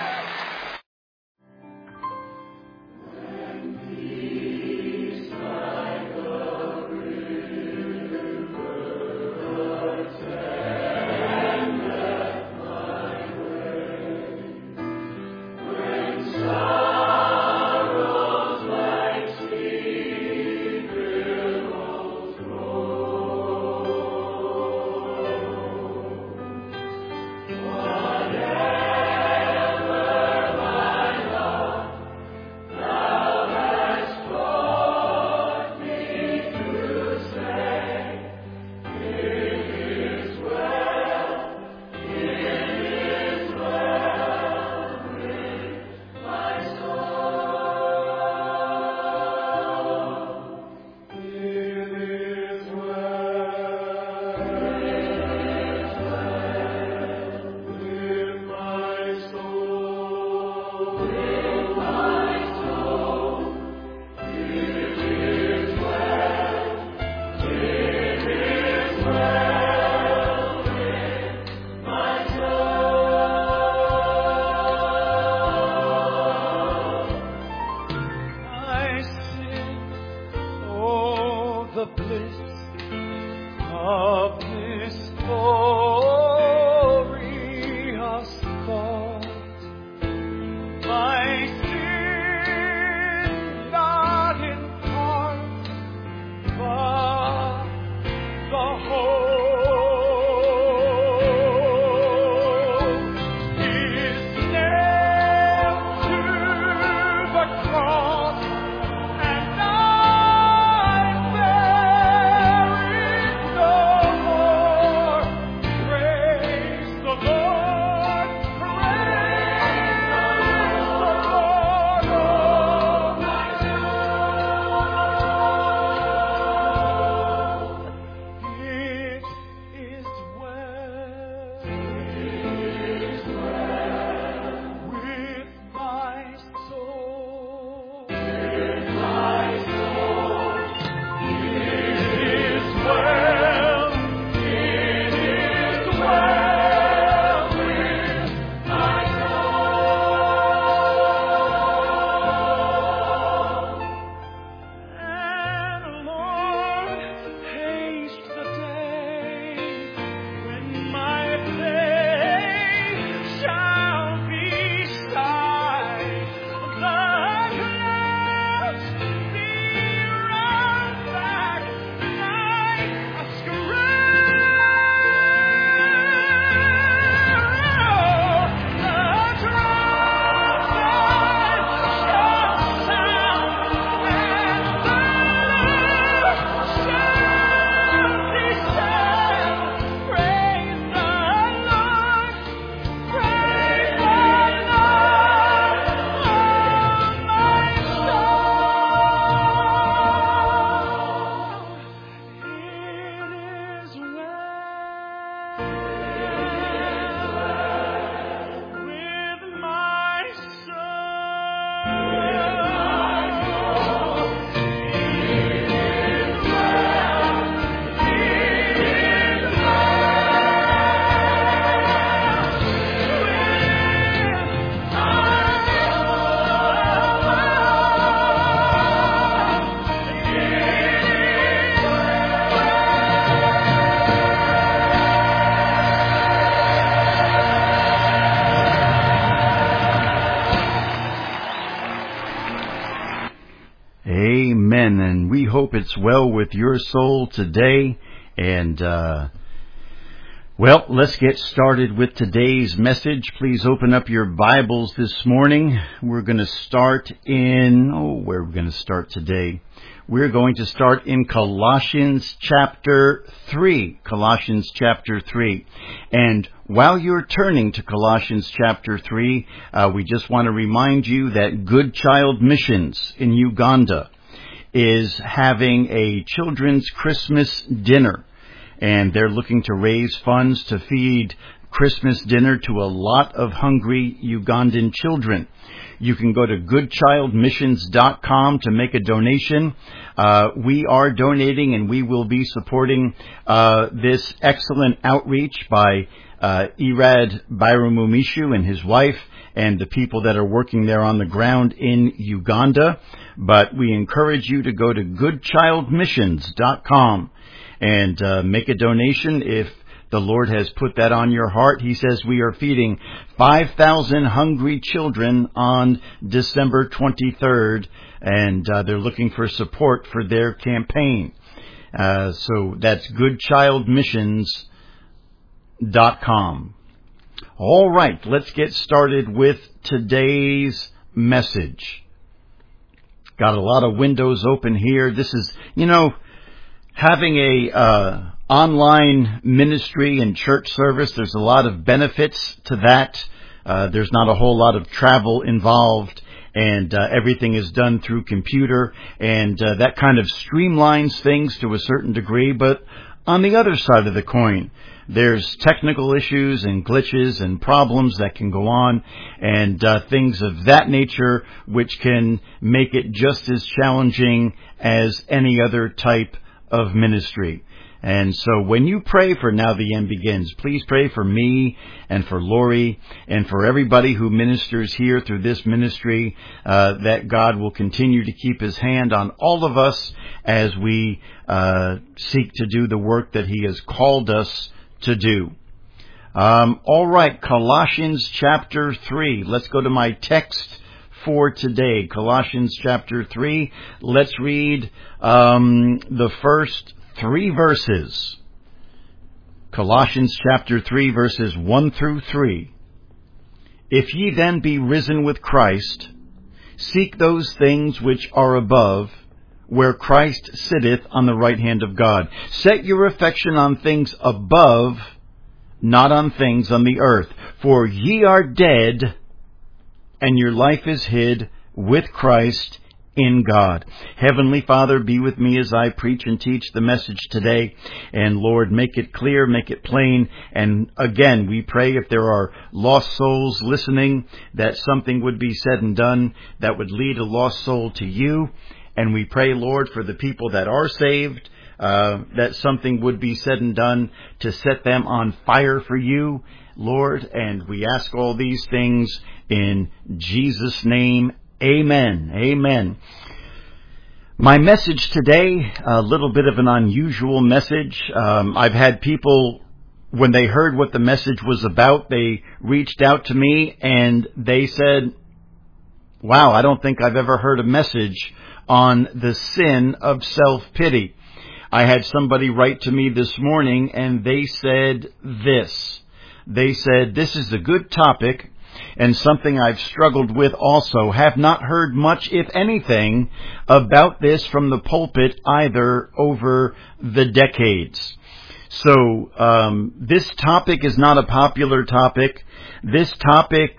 Amen. And we hope it's well with your soul today. And Well, let's get started with today's message. Please open up your Bibles this morning. We're going to start in, where are we going to start today? We're going to start in Colossians chapter 3. Colossians chapter 3. And while you're turning to Colossians chapter 3, we just want to remind you that Good Child Missions in Uganda is having a children's Christmas dinner. And they're looking to raise funds to feed Christmas dinner to a lot of hungry Ugandan children. You can go to goodchildmissions.com to make a donation. We are donating and we will be supporting this excellent outreach by Irad Bayramumishu and his wife and the people that are working there on the ground in Uganda. But we encourage you to go to goodchildmissions.com and make a donation if the Lord has put that on your heart. He says we are feeding 5,000 hungry children on December 23rd, and they're looking for support for their campaign. So that's goodchildmissions.com. All right, let's get started with today's message. Got a lot of windows open here. This is, having a online ministry and church service, there's a lot of benefits to that. There's not a whole lot of travel involved, and everything is done through computer, and that kind of streamlines things to a certain degree. But on the other side of the coin, there's technical issues and glitches and problems that can go on, and things of that nature which can make it just as challenging as any other type of ministry. And so when you pray for Now the End Begins, please pray for me and for Lori and for everybody who ministers here through this ministry, that God will continue to keep His hand on all of us as we seek to do the work that He has called us to do. All right, Colossians chapter 3. Let's go to my text for today. Colossians chapter 3. Let's read the first 3 verses. Colossians chapter 3, verses 1 through 3. If ye then be risen with Christ, seek those things which are above, where Christ sitteth on the right hand of God. Set your affection on things above, not on things on the earth. For ye are dead, and your life is hid with Christ in God. Heavenly Father, be with me as I preach and teach the message today. And Lord, make it clear, make it plain. And again, we pray if there are lost souls listening, that something would be said and done that would lead a lost soul to you. And we pray, Lord, for the people that are saved, that something would be said and done to set them on fire for you, Lord. And we ask all these things in Jesus' name. Amen. Amen. My message today, a little bit of an unusual message. I've had people, when they heard what the message was about, they reached out to me and they said, wow, I don't think I've ever heard a message on the sin of self-pity. I had somebody write to me this morning and they said this. They said, this is a good topic and something I've struggled with also. Have not heard much, if anything, about this from the pulpit either over the decades. So this topic is not a popular topic. This topic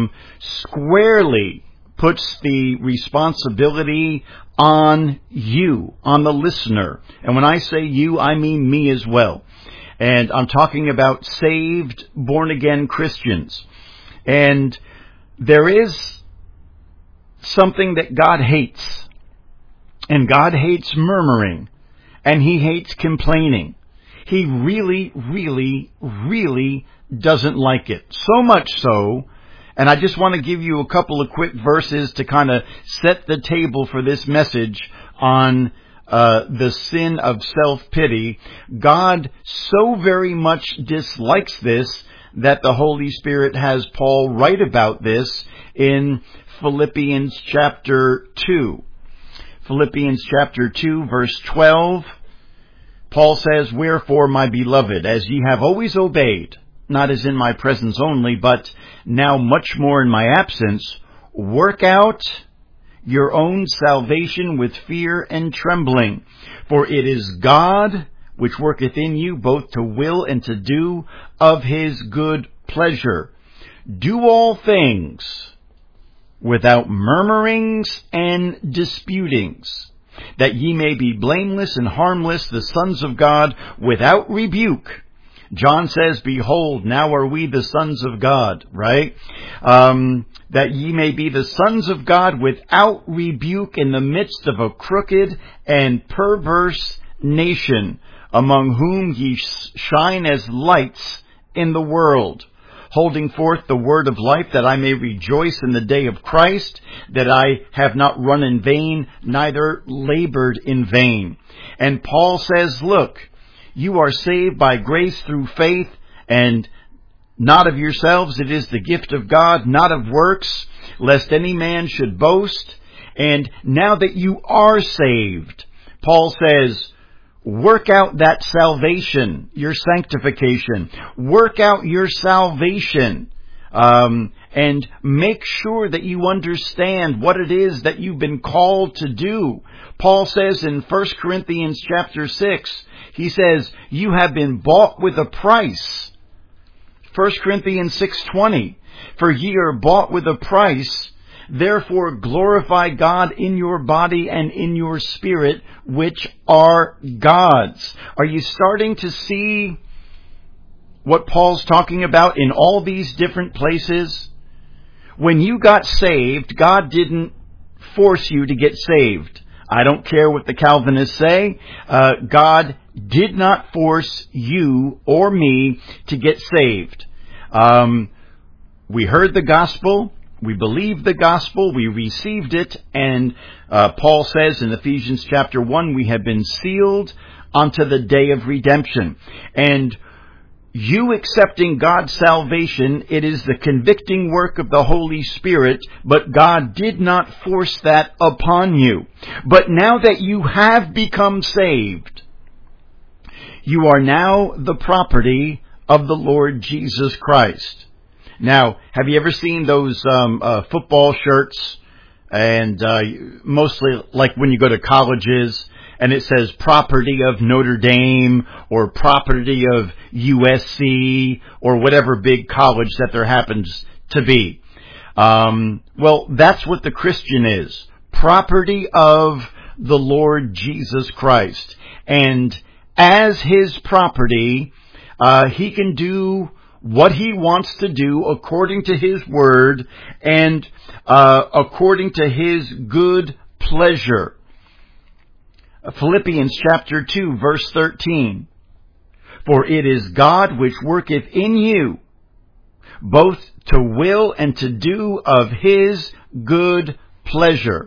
squarely puts the responsibility on you, on the listener. And when I say you, I mean me as well. And I'm talking about saved, born-again Christians. And there is something that God hates. And God hates murmuring. And He hates complaining. He really, really, really doesn't like it. So much so, and I just want to give you a couple of quick verses to kind of set the table for this message on the sin of self-pity. God so very much dislikes this that the Holy Spirit has Paul write about this in Philippians chapter 2. Philippians chapter 2, verse 12. Paul says, "Wherefore, my beloved, as ye have always obeyed, not as in my presence only, but now much more in my absence, work out your own salvation with fear and trembling. For it is God which worketh in you both to will and to do of his good pleasure. Do all things without murmurings and disputings, that ye may be blameless and harmless, the sons of God, without rebuke." John says, "Behold, now are we the sons of God," right? That ye may be the sons of God without rebuke in the midst of a crooked and perverse nation, among whom ye shine as lights in the world, holding forth the word of life, that I may rejoice in the day of Christ, that I have not run in vain, neither labored in vain. And Paul says, look, you are saved by grace through faith, and not of yourselves, it is the gift of God, not of works, lest any man should boast. And now that you are saved, Paul says, work out that salvation, your sanctification. Work out your salvation. And make sure that you understand what it is that you've been called to do. Paul says in 1 Corinthians chapter 6, he says, you have been bought with a price. 1 Corinthians 6:20, for ye are bought with a price. Therefore glorify God in your body and in your spirit, which are God's. Are you starting to see what Paul's talking about in all these different places? When you got saved, God didn't force you to get saved. I don't care what the Calvinists say. God did not force you or me to get saved. We heard the gospel. We believed the gospel. We received it. And Paul says in Ephesians chapter 1, we have been sealed unto the day of redemption. And you accepting God's salvation, it is the convicting work of the Holy Spirit, but God did not force that upon you. But now that you have become saved, you are now the property of the Lord Jesus Christ. Now, have you ever seen those football shirts? And mostly like when you go to colleges, and it says property of Notre Dame or property of USC or whatever big college that there happens to be. Well, that's what the Christian is. Property of the Lord Jesus Christ. And as his property, he can do what he wants to do according to his word and according to his good pleasure. Philippians chapter 2, verse 13. For it is God which worketh in you, both to will and to do of his good pleasure.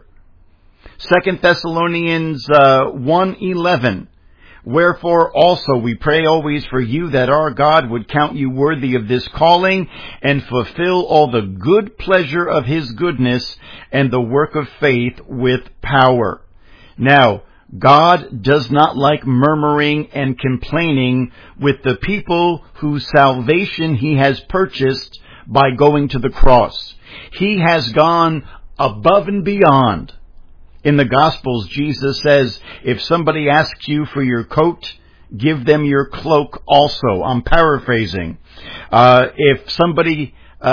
2 Thessalonians 1:11. Wherefore also we pray always for you, that our God would count you worthy of this calling, and fulfill all the good pleasure of his goodness and the work of faith with power. Now, God does not like murmuring and complaining with the people whose salvation he has purchased by going to the cross. He has gone above and beyond. In the Gospels, Jesus says, if somebody asks you for your coat, give them your cloak also. I'm paraphrasing. If somebody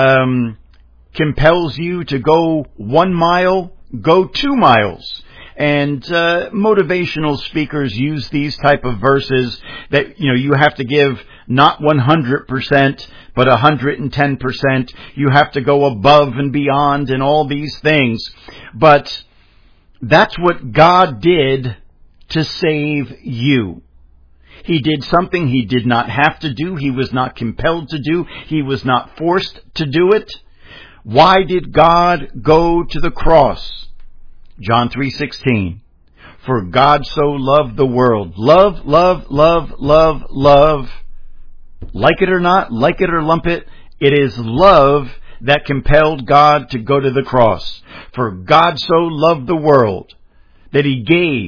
compels you to go 1 mile, go 2 miles. And motivational speakers use these type of verses that, you have to give not 100%, but 110%. You have to go above and beyond and all these things. But that's what God did to save you. He did something he did not have to do. He was not compelled to do. He was not forced to do it. Why did God go to the cross? John 3:16. For God so loved the world. Love, love, love, love, love. Like it or not, like it or lump it, it is love that compelled God to go to the cross. For God so loved the world that he gave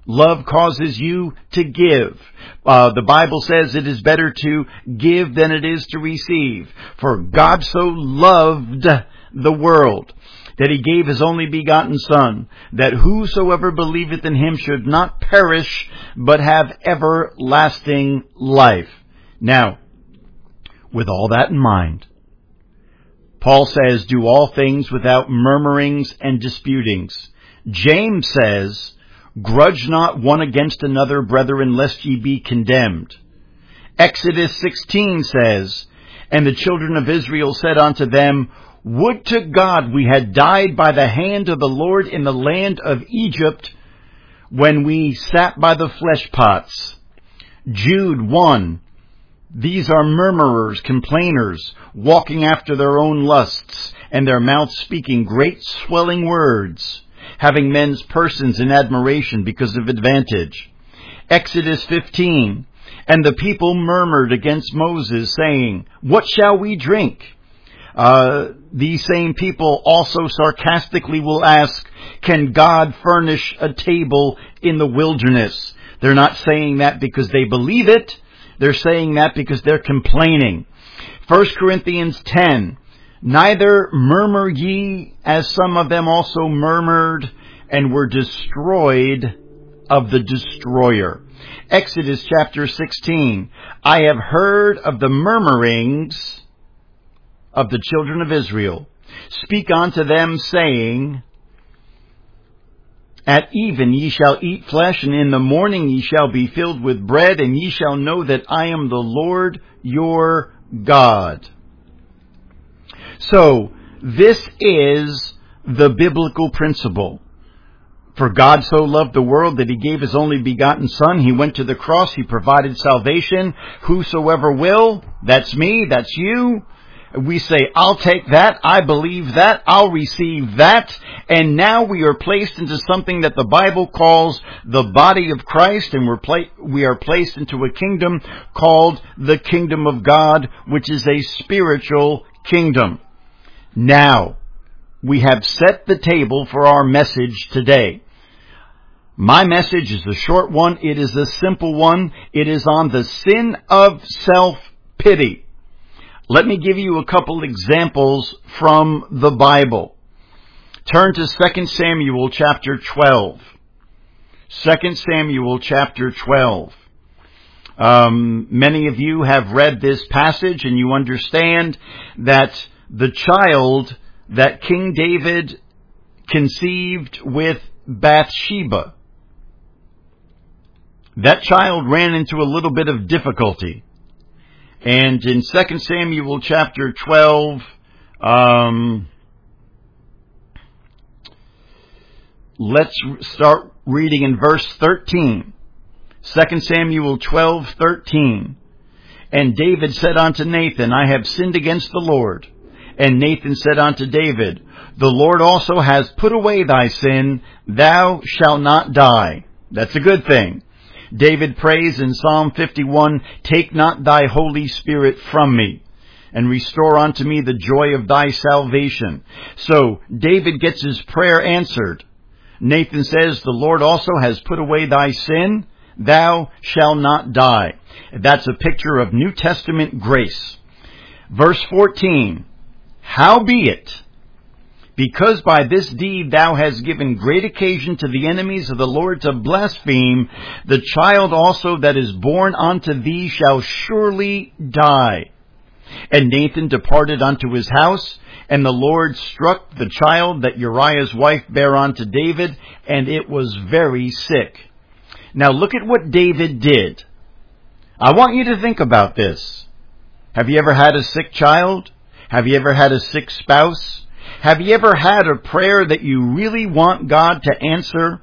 Love causes you to give. The Bible says it is better to give than it is to receive. For God so loved the world that he gave his only begotten Son, that whosoever believeth in him should not perish, but have everlasting life. Now, with all that in mind, Paul says, do all things without murmurings and disputings. James says, grudge not one against another, brethren, lest ye be condemned. Exodus 16 says, and the children of Israel said unto them, would to God we had died by the hand of the Lord in the land of Egypt, when we sat by the flesh pots. Jude 1, these are murmurers, complainers, walking after their own lusts, and their mouths speaking great swelling words, having men's persons in admiration because of advantage. Exodus 15, and the people murmured against Moses, saying, what shall we drink? These same people also sarcastically will ask, can God furnish a table in the wilderness? They're not saying that because they believe it. They're saying that because they're complaining. 1 Corinthians 10, neither murmur ye, as some of them also murmured, and were destroyed of the destroyer. Exodus chapter 16, I have heard of the murmurings of the children of Israel. Speak unto them, saying, at even ye shall eat flesh, and in the morning ye shall be filled with bread, and ye shall know that I am the Lord your God. So, this is the biblical principle. For God so loved the world that he gave his only begotten Son. He went to the cross. He provided salvation. Whosoever will, that's me, that's you. We say, I'll take that, I believe that, I'll receive that, and now we are placed into something that the Bible calls the body of Christ, and we are placed into a kingdom called the kingdom of God, which is a spiritual kingdom. Now, we have set the table for our message today. My message is a short one, it is a simple one, it is on the sin of self-pity. Let me give you a couple examples from the Bible. Turn to 2 Samuel chapter 12. 2 Samuel chapter 12. Many of you have read this passage and you understand that the child that King David conceived with Bathsheba, that child ran into a little bit of difficulty. And in 2 Samuel chapter 12, let's start reading in verse 13. 2 Samuel 12:13. And David said unto Nathan, I have sinned against the Lord. And Nathan said unto David, the Lord also has put away thy sin, thou shalt not die. That's a good thing. David prays in Psalm 51, take not thy Holy Spirit from me, and restore unto me the joy of thy salvation. So David gets his prayer answered. Nathan says, the Lord also has put away thy sin, thou shalt not die. That's a picture of New Testament grace. Verse 14, howbeit, because by this deed thou hast given great occasion to the enemies of the Lord to blaspheme, the child also that is born unto thee shall surely die. And Nathan departed unto his house, and the Lord struck the child that Uriah's wife bare unto David, and it was very sick. Now look at what David did. I want you to think about this. Have you ever had a sick child? Have you ever had a sick spouse? Have you ever had a prayer that you really want God to answer?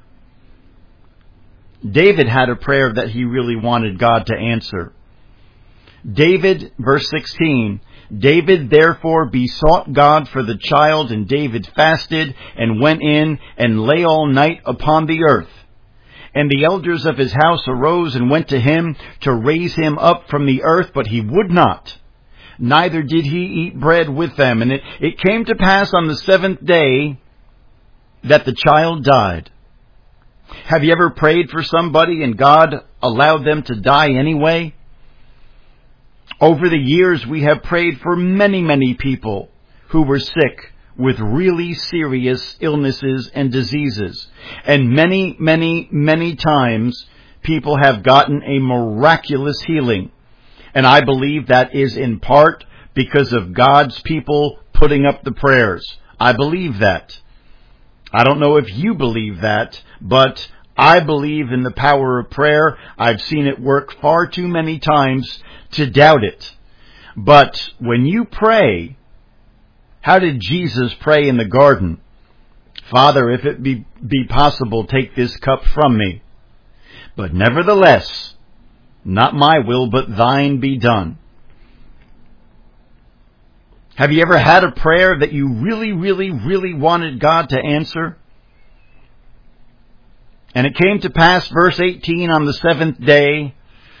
David had a prayer that he really wanted God to answer. David, verse 16, David therefore besought God for the child, and David fasted and went in and lay all night upon the earth. And the elders of his house arose and went to him to raise him up from the earth, but he would not. Neither did he eat bread with them. And it came to pass on the 7th day that the child died. Have you ever prayed for somebody and God allowed them to die anyway? Over the years, we have prayed for many, many people who were sick with really serious illnesses and diseases. And many, many, many times, people have gotten a miraculous healing. And I believe that is in part because of God's people putting up the prayers. I believe that. I don't know if you believe that, but I believe in the power of prayer. I've seen it work far too many times to doubt it. But when you pray, how did Jesus pray in the garden? Father, if it be possible, take this cup from me. But nevertheless, not my will, but thine be done. Have you ever had a prayer that you really, really, really wanted God to answer? And it came to pass, verse 18, on the seventh day.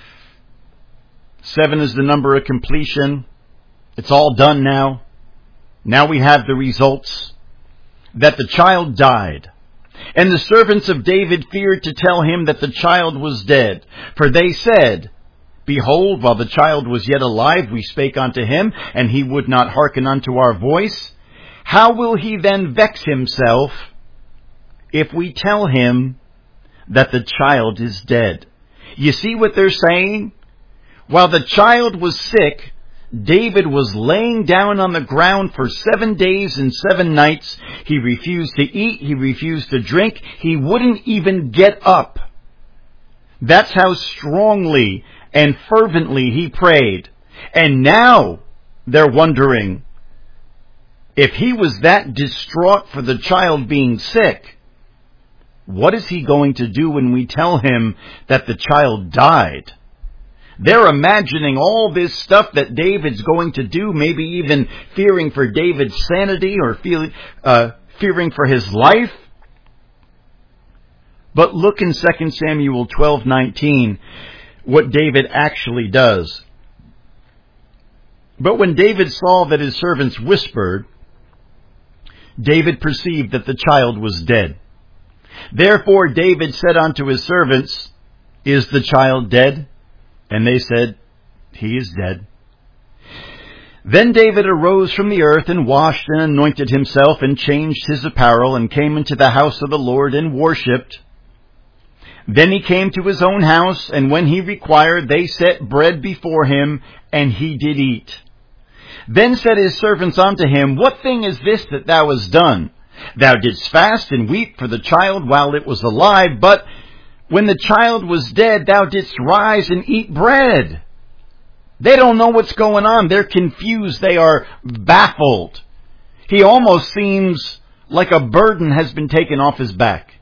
7 is the number of completion. It's all done now. Now we have the results. That the child died. And the servants of David feared to tell him that the child was dead. For they said, Behold, while the child was yet alive, we spake unto him, and he would not hearken unto our voice. How will he then vex himself if we tell him that the child is dead? You see what they're saying? While the child was sick, David was laying down on the ground for 7 days and 7 nights. He refused to eat. He refused to drink. He wouldn't even get up. That's how strongly and fervently he prayed. And now they're wondering, if he was that distraught for the child being sick, what is he going to do when we tell him that the child died? They're imagining all this stuff that David's going to do, maybe even fearing for David's sanity or fearing for his life. But look in 2 Samuel 12:19, what David actually does. But when David saw that his servants whispered, David perceived that the child was dead. Therefore David said unto his servants, Is the child dead? And they said, He is dead. Then David arose from the earth and washed and anointed himself and changed his apparel and came into the house of the Lord and worshipped. Then he came to his own house, and when he required, they set bread before him, and he did eat. Then said his servants unto him, What thing is this that thou hast done? Thou didst fast and weep for the child while it was alive, but when the child was dead, thou didst rise and eat bread. They don't know what's going on. They're confused. They are baffled. He almost seems like a burden has been taken off his back.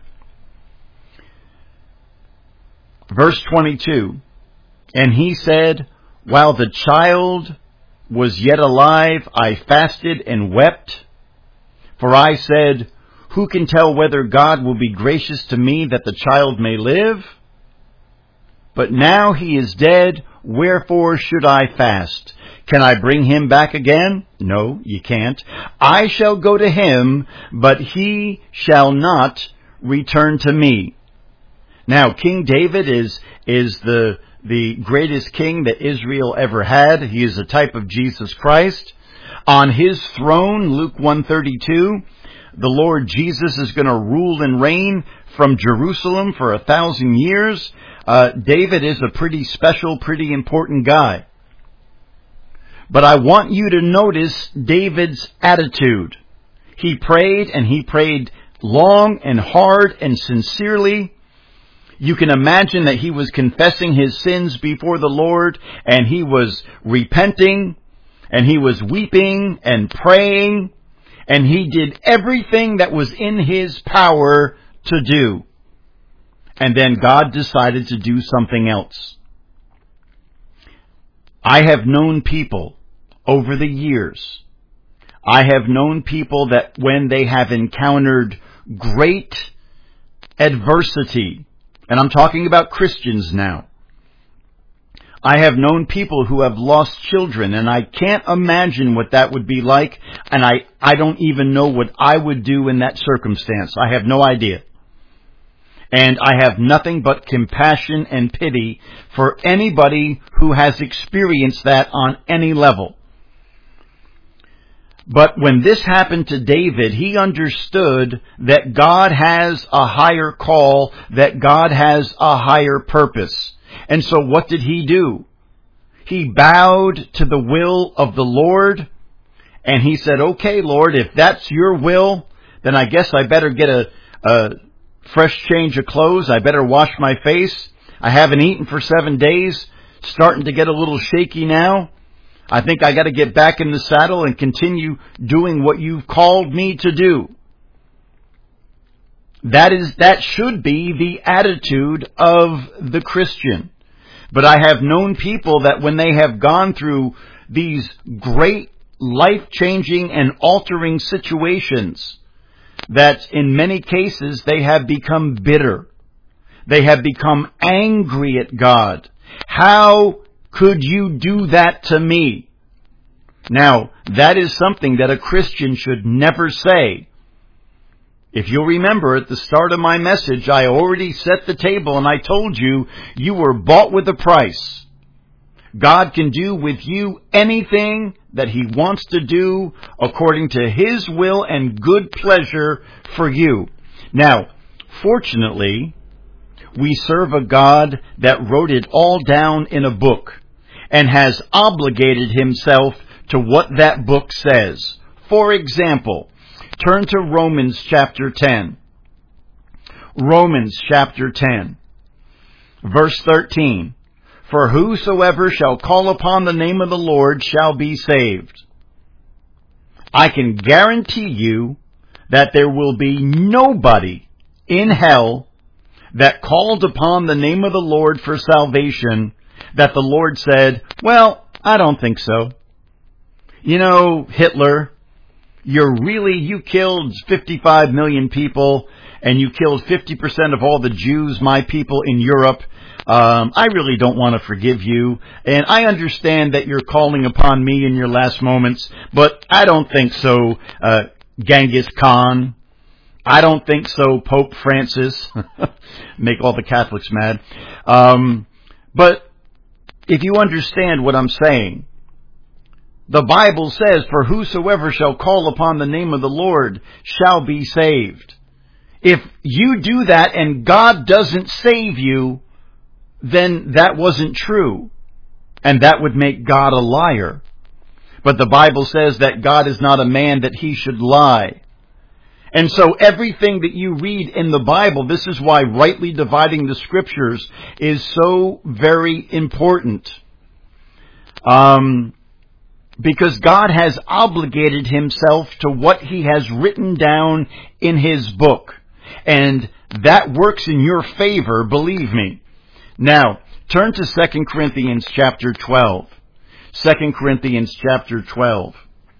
Verse 22, And he said, While the child was yet alive, I fasted and wept. For I said, Who can tell whether God will be gracious to me that the child may live? But now he is dead, wherefore should I fast? Can I bring him back again? No, you can't. I shall go to him, but he shall not return to me. Now, King David is the greatest king that Israel ever had. He is a type of Jesus Christ. On his throne, Luke 1:32, the Lord Jesus is going to rule and reign from Jerusalem for 1,000 years. David is a pretty special, pretty important guy. But I want you to notice David's attitude. He prayed, and he prayed long and hard and sincerely. You can imagine that he was confessing his sins before the Lord, and he was repenting, and he was weeping and praying, and he did everything that was in his power to do. And then God decided to do something else. I have known people over the years. I have known people that when they have encountered great adversity, and I'm talking about Christians now, I have known people who have lost children, and I can't imagine what that would be like, and I don't even know what I would do in that circumstance. I have no idea. And I have nothing but compassion and pity for anybody who has experienced that on any level. But when this happened to David, he understood that God has a higher call, that God has a higher purpose. And so what did he do? He bowed to the will of the Lord, and he said, okay, Lord, if that's your will, then I guess I better get a fresh change of clothes. I better wash my face. I haven't eaten for 7 days, starting to get a little shaky now. I think I got to get back in the saddle and continue doing what you've called me to do. That should be the attitude of the Christian. But I have known people that when they have gone through these great life-changing and altering situations, that in many cases they have become bitter. They have become angry at God. How could you do that to me? Now, that is something that a Christian should never say. If you'll remember, at the start of my message, I already set the table and I told you, you were bought with a price. God can do with you anything that He wants to do according to His will and good pleasure for you. Now, fortunately, we serve a God that wrote it all down in a book and has obligated Himself to what that book says. For example, turn to Romans chapter 10. Romans chapter 10, verse 13. For whosoever shall call upon the name of the Lord shall be saved. I can guarantee you that there will be nobody in hell that called upon the name of the Lord for salvation that the Lord said, well, I don't think so. You know, Hitler, you killed 55 million people and you killed 50% of all the Jews, my people in Europe. I really don't want to forgive you. And I understand that you're calling upon me in your last moments, but I don't think so, Genghis Khan. I don't think so, Pope Francis. Make all the Catholics mad. But if you understand what I'm saying, the Bible says, for whosoever shall call upon the name of the Lord shall be saved. If you do that and God doesn't save you, then that wasn't true. And that would make God a liar. But the Bible says that God is not a man that He should lie. And so everything that you read in the Bible, this is why rightly dividing the Scriptures is so very important. Because God has obligated Himself to what He has written down in His book. And that works in your favor, believe me. Now, turn to 2 Corinthians chapter 12. 2 Corinthians chapter 12.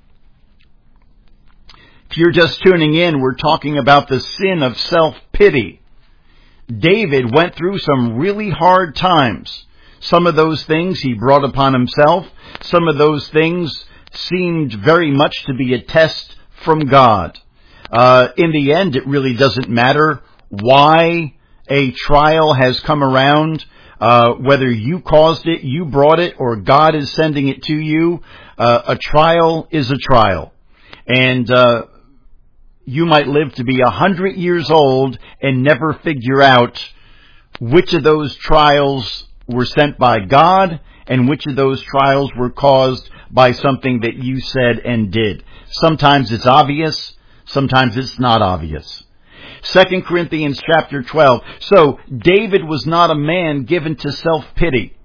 If you're just tuning in, we're talking about the sin of self-pity. David went through some really hard times. Some of those things he brought upon himself. Some of those things seemed very much to be a test from God. In the end, it really doesn't matter why a trial has come around, whether you caused it, you brought it, or God is sending it to you. A trial is a trial. And you might live to be 100 years old and never figure out which of those trials were sent by God and which of those trials were caused by something that you said and did. Sometimes it's obvious, sometimes it's not obvious. 2 Corinthians chapter 12. So, David was not a man given to self-pity.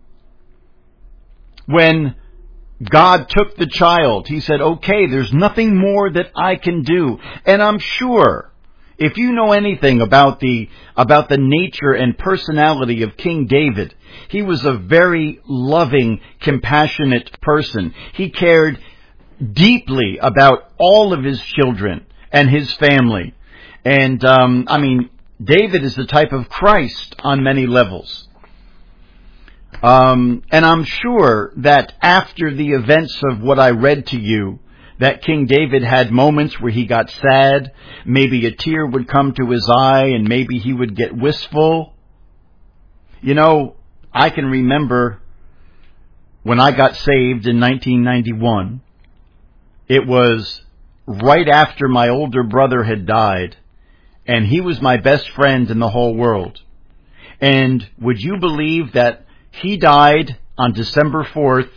When God took the child, He said, okay, there's nothing more that I can do. And I'm sure, if you know anything about the nature and personality of King David, he was a very loving, compassionate person. He cared deeply about all of his children and his family. And, David is the type of Christ on many levels. And I'm sure that after the events of what I read to you, that King David had moments where he got sad. Maybe a tear would come to his eye and maybe he would get wistful. You know, I can remember when I got saved in 1991. It was right after my older brother had died, and he was my best friend in the whole world. And would you believe that he died on December 4th?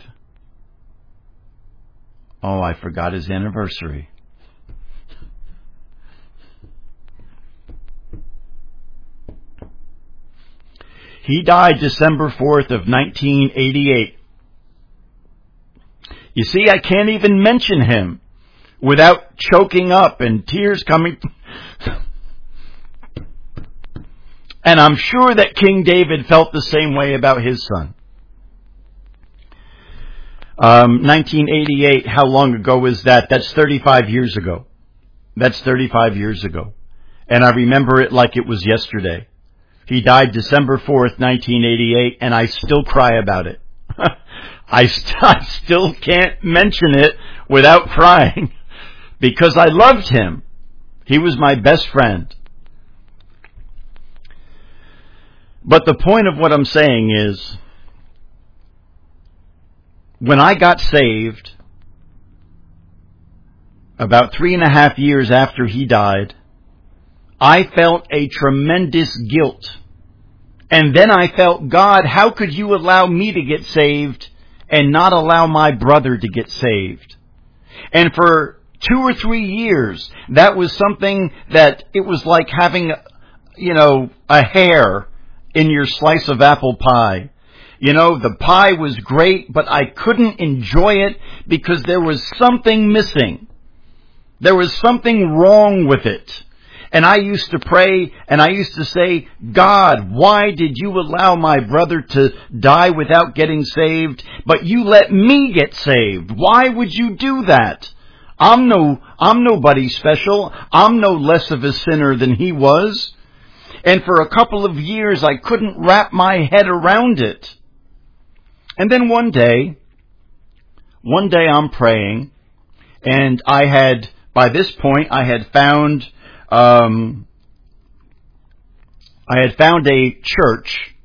Oh, I forgot his anniversary. He died December 4th of 1988. You see, I can't even mention him without choking up and tears coming. And I'm sure that King David felt the same way about his son. 1988, how long ago is that? That's 35 years ago. That's 35 years ago. And I remember it like it was yesterday. He died December 4th, 1988, and I still cry about it. I still can't mention it without crying because I loved him. He was my best friend. But the point of what I'm saying is, when I got saved, about 3.5 years after he died, I felt a tremendous guilt. And then I felt, God, how could you allow me to get saved and not allow my brother to get saved? And for 2 or 3 years, that was something that it was like having, a hair in your slice of apple pie. The pie was great, but I couldn't enjoy it because there was something missing. There was something wrong with it. And I used to pray and I used to say, God, why did you allow my brother to die without getting saved, but you let me get saved? Why would you do that? I'm nobody special. I'm no less of a sinner than he was. And for a couple of years, I couldn't wrap my head around it. And then one day I'm praying, and by this point, I had found a church,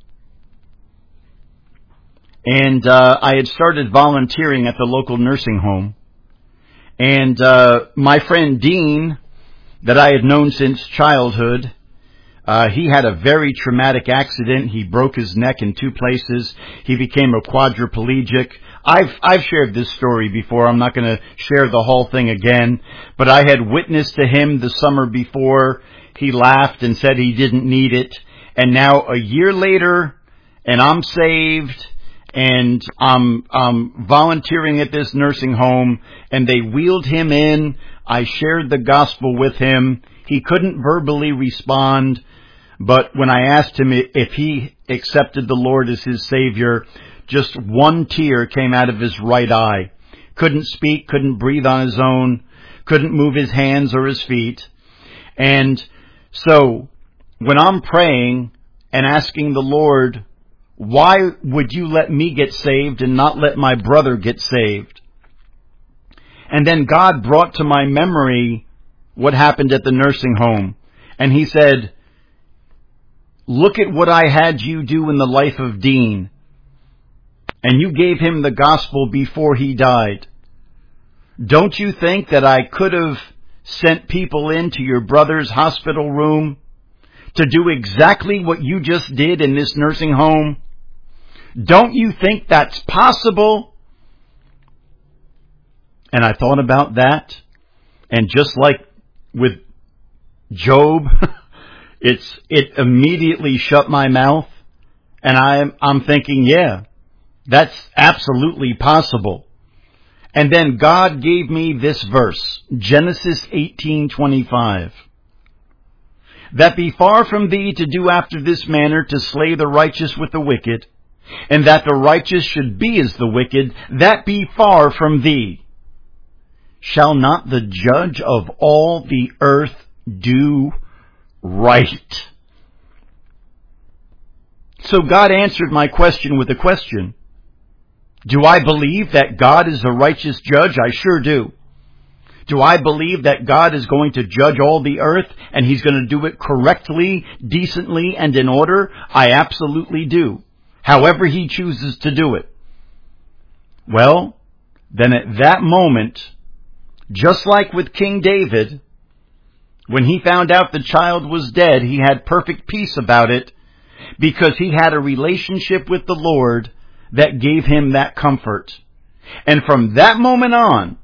and I had started volunteering at the local nursing home. And my friend Dean, that I had known since childhood, he had a very traumatic accident. He broke his neck in 2 places. He became a quadriplegic. I've shared this story before. I'm not going to share the whole thing again. But I had witnessed to him the summer before. He laughed and said he didn't need it. And now a year later, and I'm saved, and I'm volunteering at this nursing home, and they wheeled him in. I shared the gospel with him. He couldn't verbally respond. But when I asked him if he accepted the Lord as his Savior, just one tear came out of his right eye. Couldn't speak, couldn't breathe on his own, couldn't move his hands or his feet. And so, when I'm praying and asking the Lord, why would you let me get saved and not let my brother get saved? And then God brought to my memory what happened at the nursing home. And he said, look at what I had you do in the life of Dean. And you gave him the gospel before he died. Don't you think that I could have sent people into your brother's hospital room to do exactly what you just did in this nursing home? Don't you think that's possible? And I thought about that. And just like with Job, it immediately shut my mouth. And I'm thinking, yeah, that's absolutely possible. And then God gave me this verse, Genesis 18:25. That be far from thee to do after this manner, to slay the righteous with the wicked, and that the righteous should be as the wicked, that be far from thee. Shall not the judge of all the earth do right? So God answered my question with a question. Do I believe that God is a righteous judge? I sure do. Do I believe that God is going to judge all the earth and He's going to do it correctly, decently, and in order? I absolutely do. However He chooses to do it. Well, then at that moment, just like with King David, when he found out the child was dead, he had perfect peace about it because he had a relationship with the Lord that gave him that comfort. And from that moment on,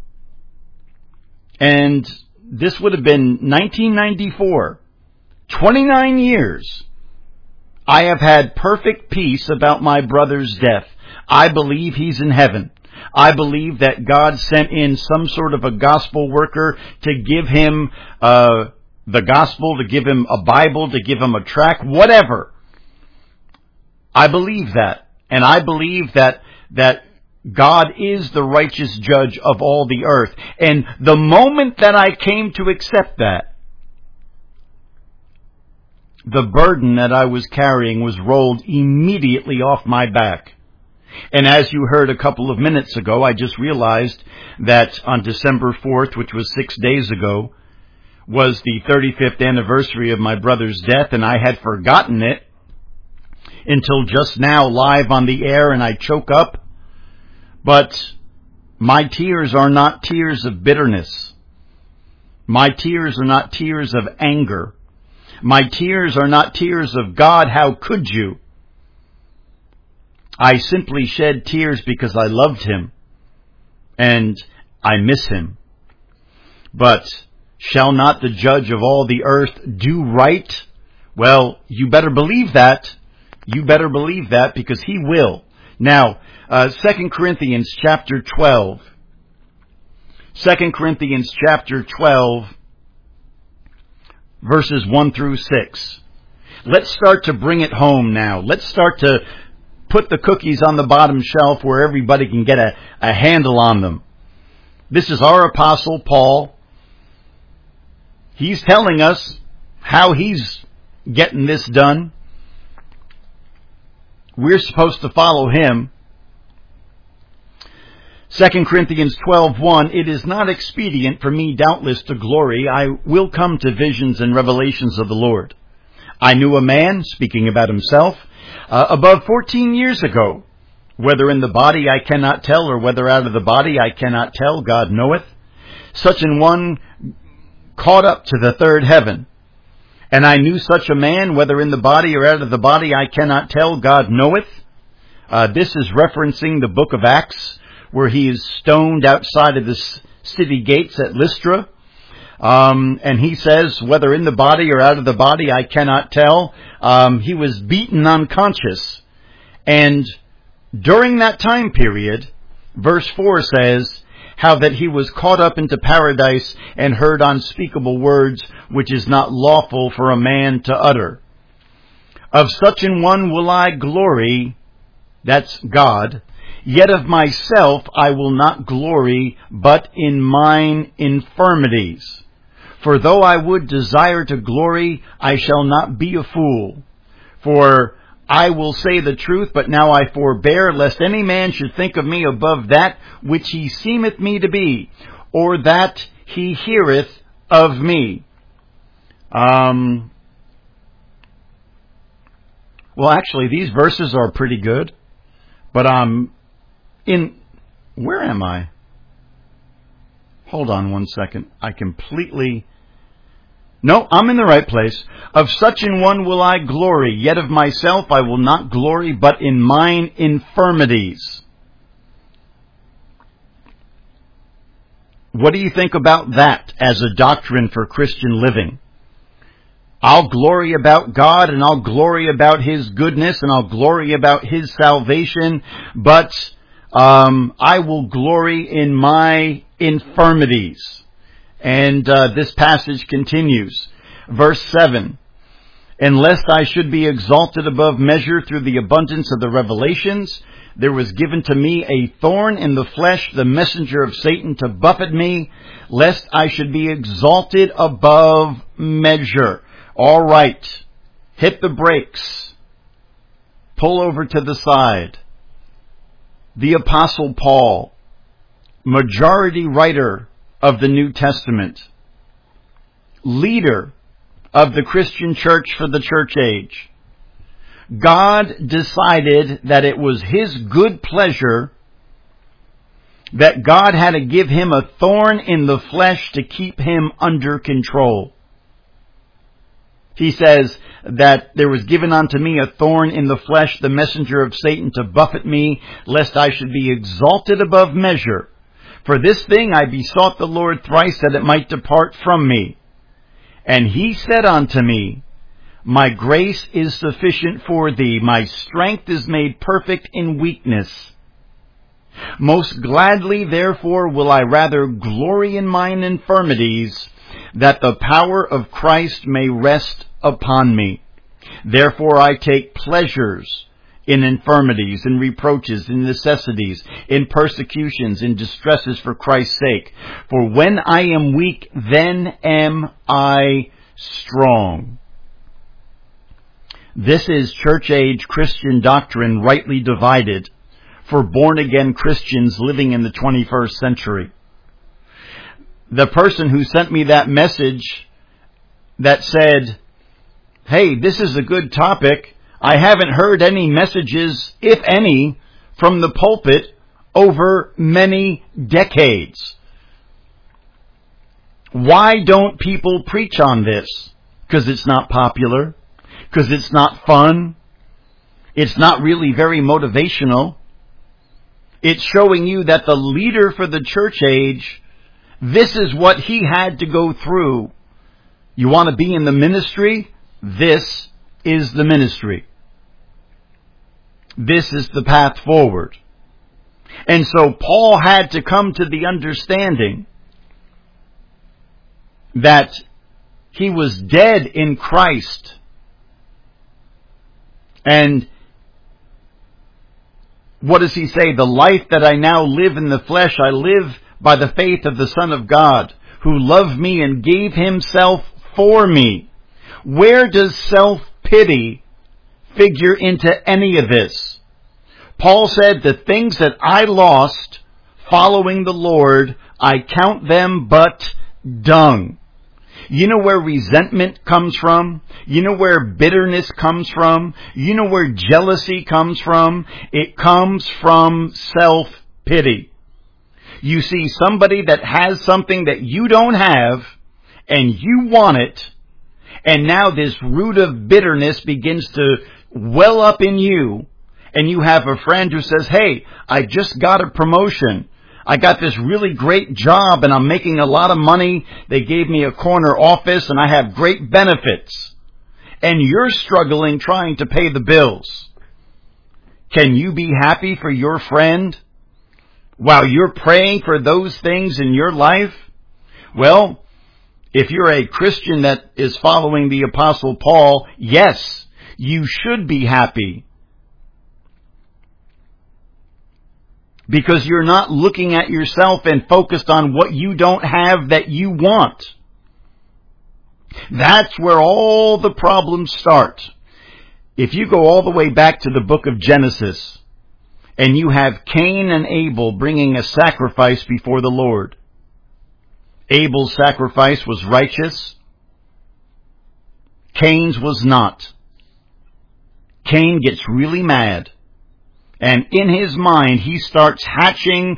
and this would have been 1994, 29 years, I have had perfect peace about my brother's death. I believe he's in heaven. I believe that God sent in some sort of a gospel worker to give him the gospel, to give him a Bible, to give him a tract, whatever. I believe that. And I believe that God is the righteous judge of all the earth. And the moment that I came to accept that, the burden that I was carrying was rolled immediately off my back. And as you heard a couple of minutes ago, I just realized that on December 4th, which was 6 days ago, was the 35th anniversary of my brother's death, and I had forgotten it until just now live on the air, and I choke up. But my tears are not tears of bitterness. My tears are not tears of anger. My tears are not tears of God, how could you? I simply shed tears because I loved him and I miss him. But shall not the judge of all the earth do right? Well, you better believe that. You better believe that because he will. Now, 2 Corinthians chapter 12. 2 Corinthians chapter 12, verses 1 through 6. Let's start to bring it home now. Let's start to put the cookies on the bottom shelf where everybody can get a handle on them. This is our apostle, Paul. He's telling us how he's getting this done. We're supposed to follow him. 2 Corinthians 12:1, it is not expedient for me doubtless to glory. I will come to visions and revelations of the Lord. I knew a man, speaking about himself, above 14 years ago, whether in the body I cannot tell, or whether out of the body I cannot tell, God knoweth. Such an one caught up to the third heaven. And I knew such a man, whether in the body or out of the body I cannot tell, God knoweth. This is referencing the book of Acts, where he is stoned outside of the city gates at Lystra. And he says, whether in the body or out of the body, I cannot tell. He was beaten unconscious. And during that time period, verse 4 says, how that he was caught up into paradise and heard unspeakable words, which is not lawful for a man to utter. Of such an one will I glory, that's God, yet of myself I will not glory, but in mine infirmities. For though I would desire to glory, I shall not be a fool. For I will say the truth, but now I forbear, lest any man should think of me above that which he seemeth me to be, or that he heareth of me. Well, actually, these verses are pretty good, but where am I? Hold on one second. No, I'm in the right place. Of such an one will I glory, yet of myself I will not glory, but in mine infirmities. What do you think about that as a doctrine for Christian living? I'll glory about God, and I'll glory about his goodness, and I'll glory about his salvation, but I will glory in my infirmities. And this passage continues. Verse 7, and lest I should be exalted above measure through the abundance of the revelations, there was given to me a thorn in the flesh, the messenger of Satan, to buffet me, lest I should be exalted above measure. All right, hit the brakes. Pull over to the side. The Apostle Paul, majority writer of the New Testament, leader of the Christian church for the church age, God decided that it was His good pleasure that God had to give him a thorn in the flesh to keep him under control. He says that there was given unto me a thorn in the flesh, the messenger of Satan, to buffet me, lest I should be exalted above measure. For this thing I besought the Lord thrice, that it might depart from me. And He said unto me, My grace is sufficient for thee. My strength is made perfect in weakness. Most gladly, therefore, will I rather glory in mine infirmities, that the power of Christ may rest upon me. Therefore I take pleasures in infirmities, in reproaches, in necessities, in persecutions, in distresses for Christ's sake. For when I am weak, then am I strong. This is church-age Christian doctrine rightly divided for born-again Christians living in the 21st century. The person who sent me that message that said, hey, this is a good topic. I haven't heard any messages, if any, from the pulpit over many decades. Why don't people preach on this? Because it's not popular. Because it's not fun. It's not really very motivational. It's showing you that the leader for the church age, this is what he had to go through. You want to be in the ministry? This is the ministry. This is the path forward. And so Paul had to come to the understanding that he was dead in Christ. And what does he say? The life that I now live in the flesh, I live by the faith of the Son of God, who loved me and gave himself for me. Where does self-pity figure into any of this? Paul said, the things that I lost following the Lord, I count them but dung. You know where resentment comes from? You know where bitterness comes from? You know where jealousy comes from? It comes from self-pity. You see somebody that has something that you don't have, and you want it, and now this root of bitterness begins to well up in you, and you have a friend who says, hey, I just got a promotion. I got this really great job and I'm making a lot of money. They gave me a corner office and I have great benefits. And you're struggling trying to pay the bills. Can you be happy for your friend while you're praying for those things in your life? Well, if you're a Christian that is following the Apostle Paul, yes, you should be happy. Because you're not looking at yourself and focused on what you don't have that you want. That's where all the problems start. If you go all the way back to the book of Genesis, and you have Cain and Abel bringing a sacrifice before the Lord. Abel's sacrifice was righteous. Cain's was not. Cain gets really mad. And in his mind, he starts hatching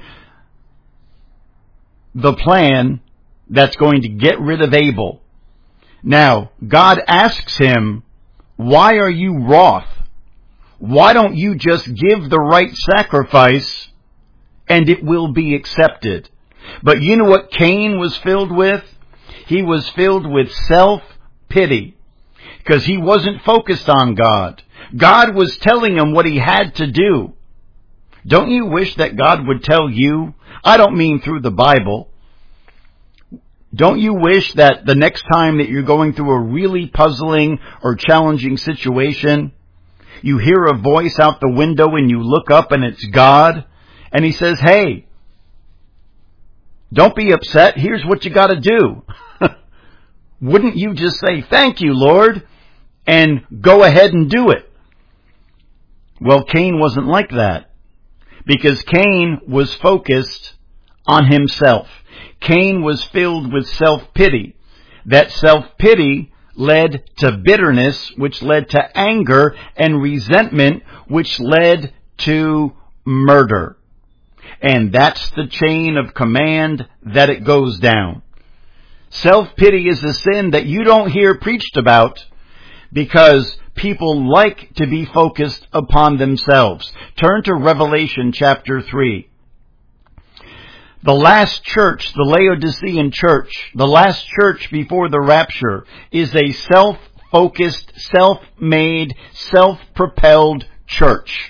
the plan that's going to get rid of Abel. Now, God asks him, why are you wroth? Why don't you just give the right sacrifice and it will be accepted? But you know what Cain was filled with? He was filled with self-pity because he wasn't focused on God. God was telling him what he had to do. Don't you wish that God would tell you? I don't mean through the Bible. Don't you wish that the next time that you're going through a really puzzling or challenging situation, you hear a voice out the window and you look up and it's God, and He says, hey, don't be upset. Here's what you got to do. Wouldn't you just say, thank you, Lord, and go ahead and do it? Well, Cain wasn't like that. Because Cain was focused on himself. Cain was filled with self-pity. That self-pity led to bitterness, which led to anger, and resentment, which led to murder. And that's the chain of command that it goes down. Self-pity is a sin that you don't hear preached about because people like to be focused upon themselves. Turn to Revelation chapter 3. The last church, the Laodicean church, the last church before the rapture, is a self-focused, self-made, self-propelled church.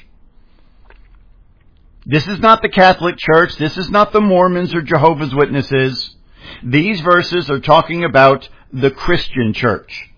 This is not the Catholic Church. This is not the Mormons or Jehovah's Witnesses. These verses are talking about the Christian church.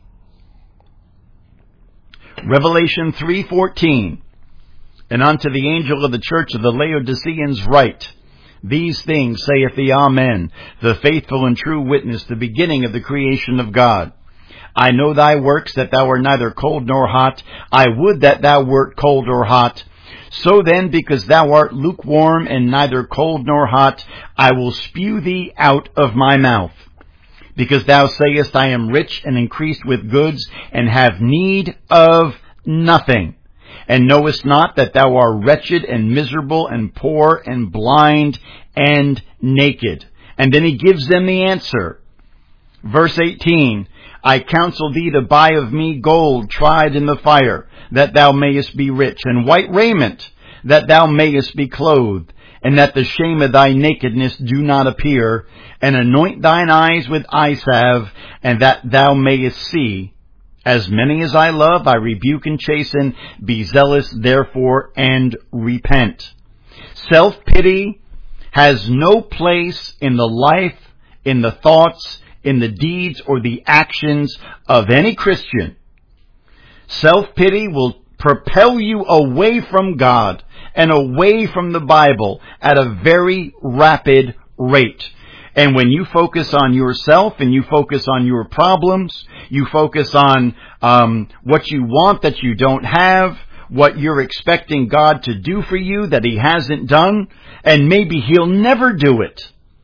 Revelation 3:14. And unto the angel of the church of the Laodiceans write, These things saith the Amen, the faithful and true witness, the beginning of the creation of God. I know thy works, that thou art neither cold nor hot. I would that thou wert cold or hot. So then, because thou art lukewarm and neither cold nor hot, I will spew thee out of my mouth. Because thou sayest, I am rich and increased with goods, and have need of nothing, and knowest not that thou art wretched and miserable and poor and blind and naked. And then he gives them the answer. Verse 18, I counsel thee to buy of me gold tried in the fire, that thou mayest be rich, and white raiment, that thou mayest be clothed, and that the shame of thy nakedness do not appear, and anoint thine eyes with eye salve, and that thou mayest see. As many as I love, I rebuke and chasten. Be zealous, therefore, and repent. Self-pity has no place in the life, in the thoughts, in the deeds, or the actions of any Christian. Self-pity will propel you away from God and away from the Bible at a very rapid rate. And when you focus on yourself and you focus on your problems, you focus on what you want that you don't have, what you're expecting God to do for you that He hasn't done, and maybe He'll never do it.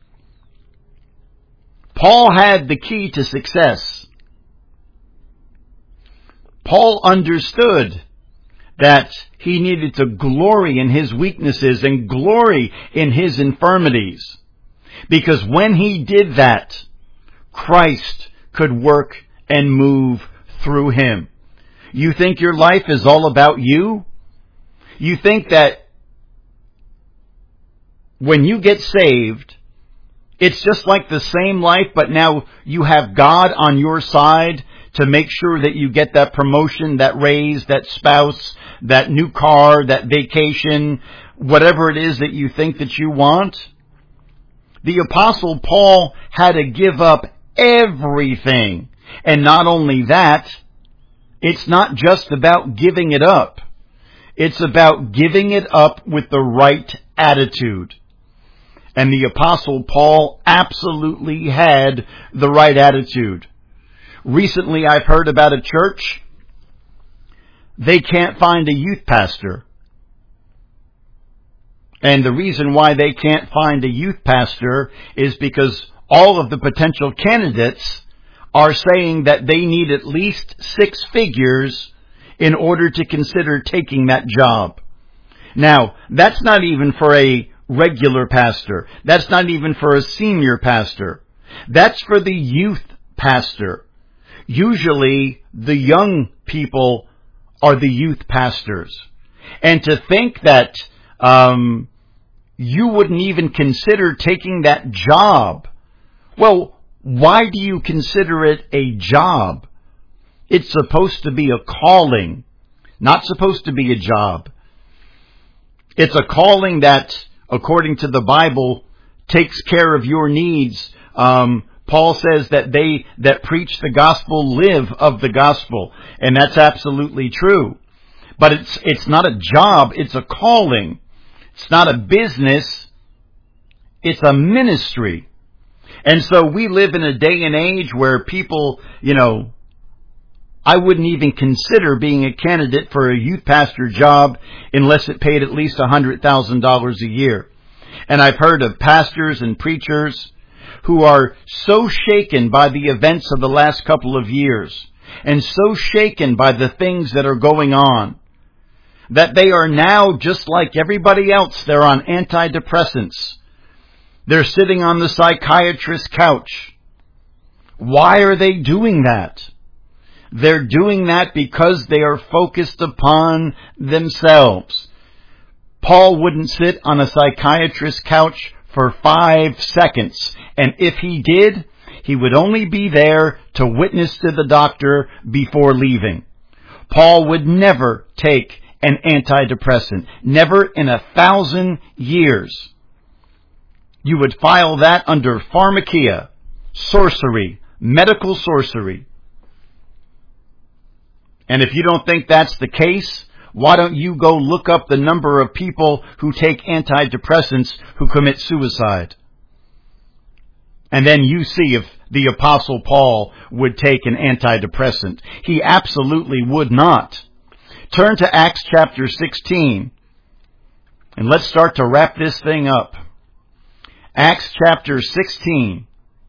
Paul had the key to success. Paul understood that he needed to glory in his weaknesses and glory in his infirmities. Because when he did that, Christ could work and move through him. You think your life is all about you? You think that when you get saved, it's just like the same life, but now you have God on your side to make sure that you get that promotion, that raise, that spouse, that new car, that vacation, whatever it is that you think that you want? The Apostle Paul had to give up everything. And not only that, it's not just about giving it up. It's about giving it up with the right attitude. And the Apostle Paul absolutely had the right attitude. Recently, I've heard about a church. They can't find a youth pastor. And the reason why they can't find a youth pastor is because all of the potential candidates are saying that they need at least 6 figures in order to consider taking that job. Now, that's not even for a regular pastor. That's not even for a senior pastor. That's for the youth pastor. Usually, the young people are the youth pastors. And to think that you wouldn't even consider taking that job. Well, why do you consider it a job? It's supposed to be a calling, not supposed to be a job. It's a calling that, according to the Bible, takes care of your needs. Paul says that they that preach the gospel live of the gospel, and that's absolutely true. But it's not a job, it's a calling. It's not a business, it's a ministry. And so we live in a day and age where people, I wouldn't even consider being a candidate for a youth pastor job unless it paid at least $100,000 a year. And I've heard of pastors and preachers who are so shaken by the events of the last couple of years and so shaken by the things that are going on that they are now, just like everybody else, they're on antidepressants. They're sitting on the psychiatrist's couch. Why are they doing that? They're doing that because they are focused upon themselves. Paul wouldn't sit on a psychiatrist's couch for 5 seconds. And if he did, he would only be there to witness to the doctor before leaving. Paul would never take an antidepressant. Never in 1,000 years. You would file that under pharmakia, sorcery, medical sorcery. And if you don't think that's the case, why don't you go look up the number of people who take antidepressants who commit suicide? And then you see if the Apostle Paul would take an antidepressant. He absolutely would not. Turn to Acts chapter 16, and let's start to wrap this thing up. Acts chapter 16.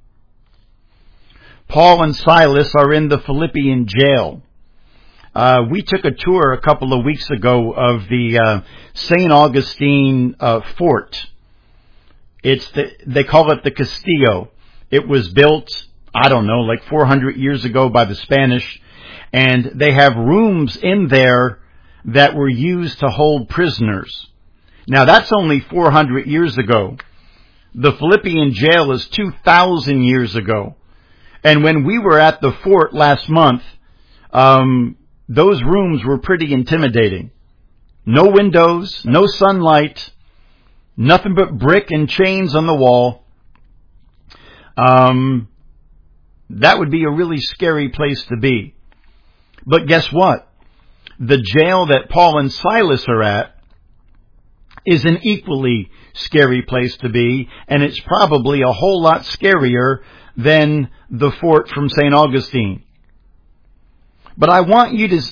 Paul and Silas are in the Philippian jail. We took a tour a couple of weeks ago of the St. Augustine fort. They call it the Castillo. It was built, like 400 years ago by the Spanish. And they have rooms in there that were used to hold prisoners. Now that's only 400 years ago. The Philippian jail is 2,000 years ago. And when we were at the fort last month, those rooms were pretty intimidating. No windows, no sunlight, nothing but brick and chains on the wall. That would be a really scary place to be. But guess what? The jail that Paul and Silas are at is an equally scary place to be, and it's probably a whole lot scarier than the fort from St. Augustine. But I want you to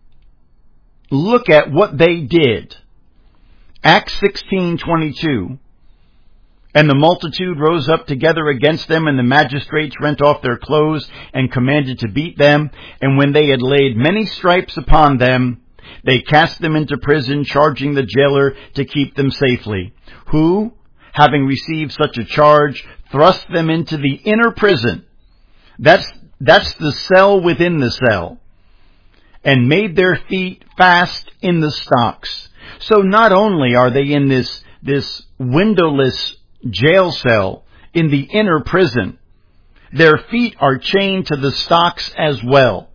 look at what they did. Acts 16:22. And the multitude rose up together against them, and the magistrates rent off their clothes and commanded to beat them. And when they had laid many stripes upon them, they cast them into prison, charging the jailer to keep them safely, who, having received such a charge, thrust them into the inner prison. That's the cell within the cell. And made their feet fast in the stocks. So not only are they in this windowless jail cell in the inner prison, their feet are chained to the stocks as well.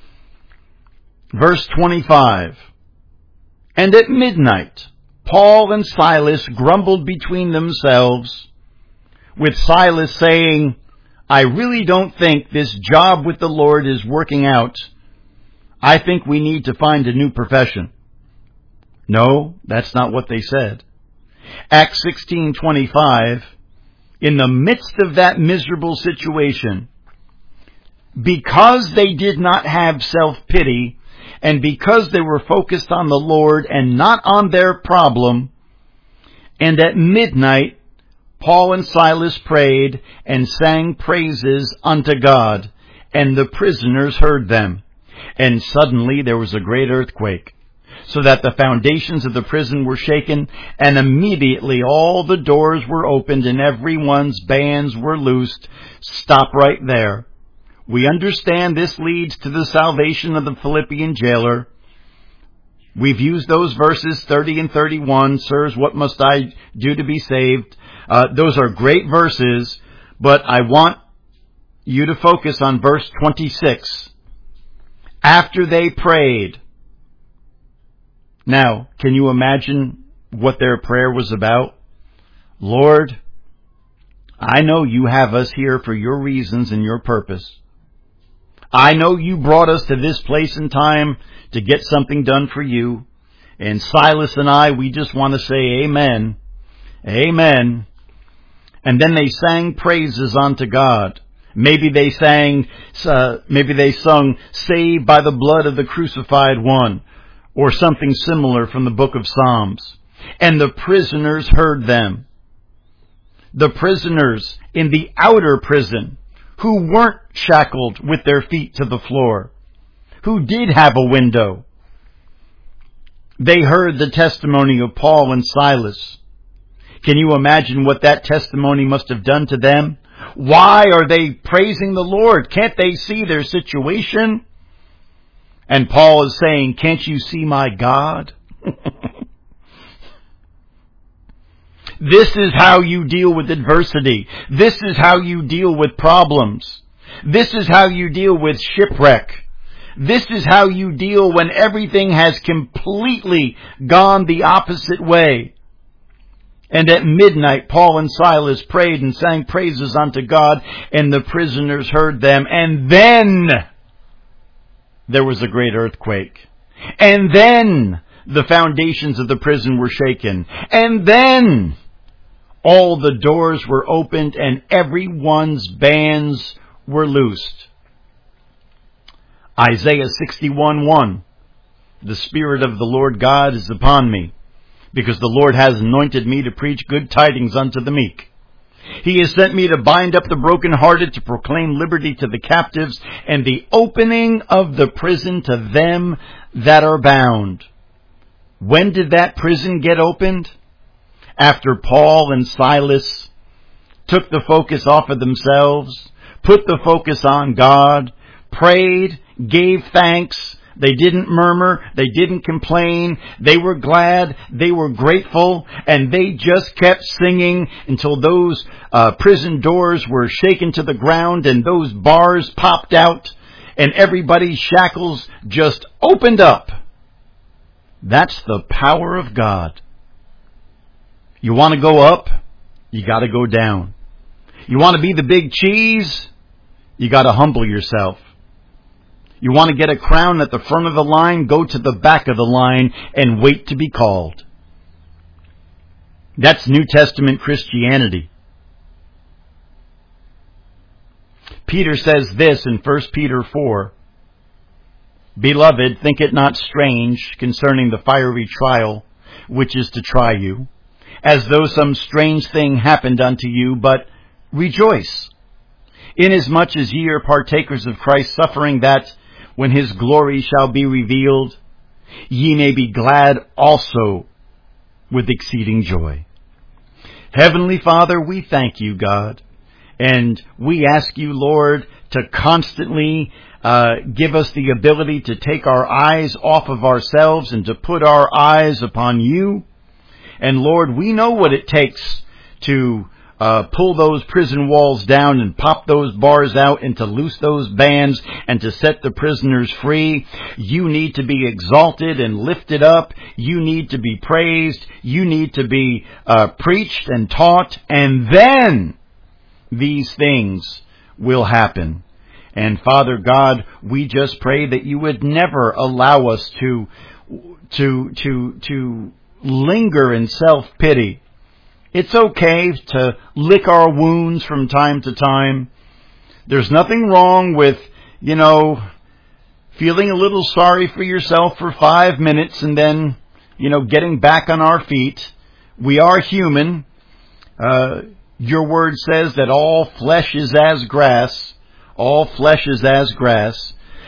Verse 25. And at midnight, Paul and Silas grumbled between themselves, with Silas saying, I really don't think this job with the Lord is working out. I think we need to find a new profession. No, that's not what they said. Acts 16:25, in the midst of that miserable situation, because they did not have self-pity, and because they were focused on the Lord and not on their problem, and at midnight, Paul and Silas prayed and sang praises unto God, and the prisoners heard them. And suddenly there was a great earthquake, so that the foundations of the prison were shaken, and immediately all the doors were opened and everyone's bands were loosed. Stop right there. We understand this leads to the salvation of the Philippian jailer. We've used those verses 30 and 31. Sirs, what must I do to be saved? Those are great verses, but I want you to focus on verse 26. After they prayed. Now, can you imagine what their prayer was about? Lord, I know you have us here for your reasons and your purpose. I know you brought us to this place and time to get something done for you. And Silas and I, we just want to say amen. Amen. And then they sang praises unto God. Maybe they sung, saved by the blood of the crucified one, or something similar from the book of Psalms. And the prisoners heard them. the prisoners in the outer prison who weren't shackled with their feet to the floor, who did have a window. They heard the testimony of Paul and Silas. Can you imagine what that testimony must have done to them? Why are they praising the Lord? Can't they see their situation? And Paul is saying, can't you see my God? This is how you deal with adversity. This is how you deal with problems. This is how you deal with shipwreck. This is how you deal when everything has completely gone the opposite way. And at midnight, Paul and Silas prayed and sang praises unto God, and the prisoners heard them. And then there was a great earthquake. And then the foundations of the prison were shaken. And then all the doors were opened and everyone's bands were loosed. Isaiah 61:1. The Spirit of the Lord God is upon me, because the Lord has anointed me to preach good tidings unto the meek. He has sent me to bind up the brokenhearted, to proclaim liberty to the captives, and the opening of the prison to them that are bound. When did that prison get opened? After Paul and Silas took the focus off of themselves, put the focus on God, prayed, gave thanks. They didn't murmur. They didn't complain. They were glad. They were grateful. And they just kept singing until those prison doors were shaken to the ground and those bars popped out and everybody's shackles just opened up. That's the power of God. You want to go up? You got to go down. You want to be the big cheese? You got to humble yourself. You want to get a crown at the front of the line? Go to the back of the line and wait to be called. That's New Testament Christianity. Peter says this in 1 Peter 4. Beloved, think it not strange concerning the fiery trial which is to try you, as though some strange thing happened unto you, but rejoice, inasmuch as ye are partakers of Christ's suffering, that when his glory shall be revealed, ye may be glad also with exceeding joy. Heavenly Father, we thank you, God, and we ask you, Lord, to constantly give us the ability to take our eyes off of ourselves and to put our eyes upon you. And Lord, we know what it takes to pull those prison walls down and pop those bars out and to loose those bands and to set the prisoners free. You need to be exalted and lifted up. You need to be praised. You need to be preached and taught. And then these things will happen. And Father God, we just pray that you would never allow us to linger in self-pity. It's okay to lick our wounds from time to time. There's nothing wrong with, feeling a little sorry for yourself for 5 minutes and then, getting back on our feet. We are human. Your word says that all flesh is as grass. All flesh is as grass.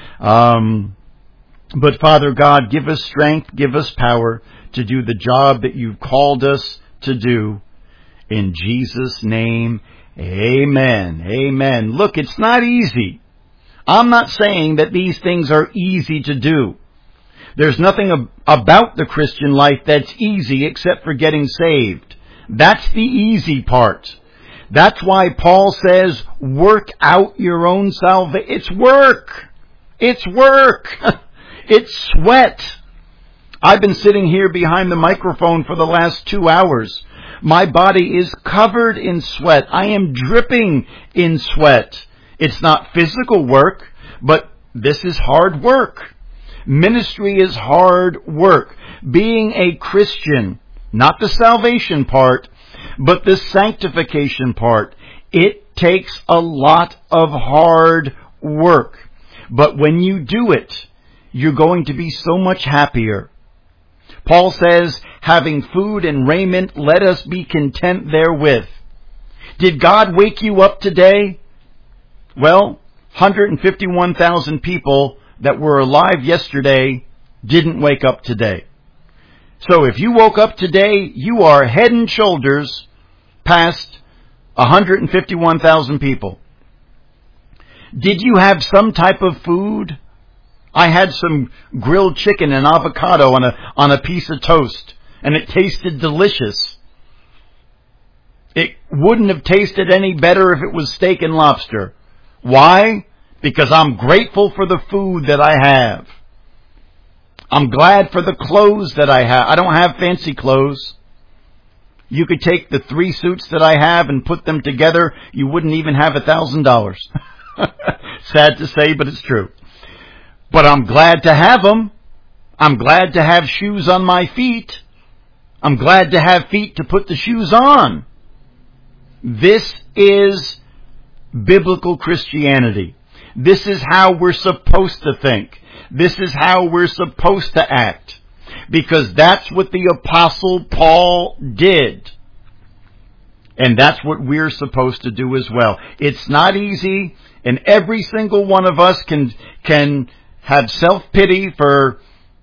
But Father God, give us strength, give us power to do the job that you've called us to do. In Jesus' name, amen. Amen. Look, it's not easy. I'm not saying that these things are easy to do. There's nothing about the Christian life that's easy except for getting saved. That's the easy part. That's why Paul says, work out your own salvation. It's work. It's work. It's sweat. I've been sitting here behind the microphone for the last 2 hours. My body is covered in sweat. I am dripping in sweat. It's not physical work, but this is hard work. Ministry is hard work. Being a Christian, not the salvation part, but the sanctification part, it takes a lot of hard work. But when you do it, you're going to be so much happier. Paul says, having food and raiment, let us be content therewith. Did God wake you up today? Well, 151,000 people that were alive yesterday didn't wake up today. So if you woke up today, you are head and shoulders past 151,000 people. Did you have some type of food? I had some grilled chicken and avocado on a piece of toast, and it tasted delicious. It wouldn't have tasted any better if it was steak and lobster. Why? Because I'm grateful for the food that I have. I'm glad for the clothes that I have. I don't have fancy clothes. You could take the 3 suits that I have and put them together. You wouldn't even have $1,000. Sad to say, but it's true. But I'm glad to have them. I'm glad to have shoes on my feet. I'm glad to have feet to put the shoes on. This is biblical Christianity. This is how we're supposed to think. This is how we're supposed to act. Because that's what the Apostle Paul did. And that's what we're supposed to do as well. It's not easy, and every single one of us can have self-pity for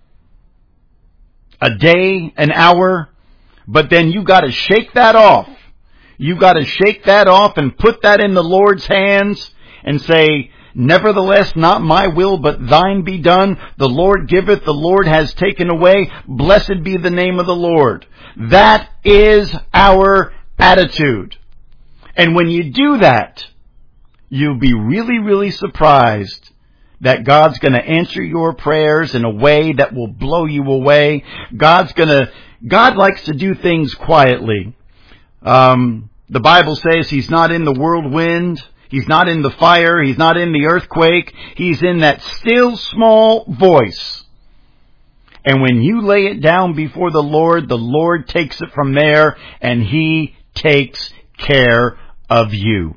a day, an hour, but then you got to shake that off. You got to shake that off and put that in the Lord's hands and say, nevertheless, not my will, but thine be done. The Lord giveth, the Lord has taken away. Blessed be the name of the Lord. That is our attitude. And when you do that, you'll be really, really surprised that God's going to answer your prayers in a way that will blow you away. God likes to do things quietly. The Bible says He's not in the whirlwind. He's not in the fire. He's not in the earthquake. He's in that still small voice. And when you lay it down before the Lord takes it from there, and He takes care of you.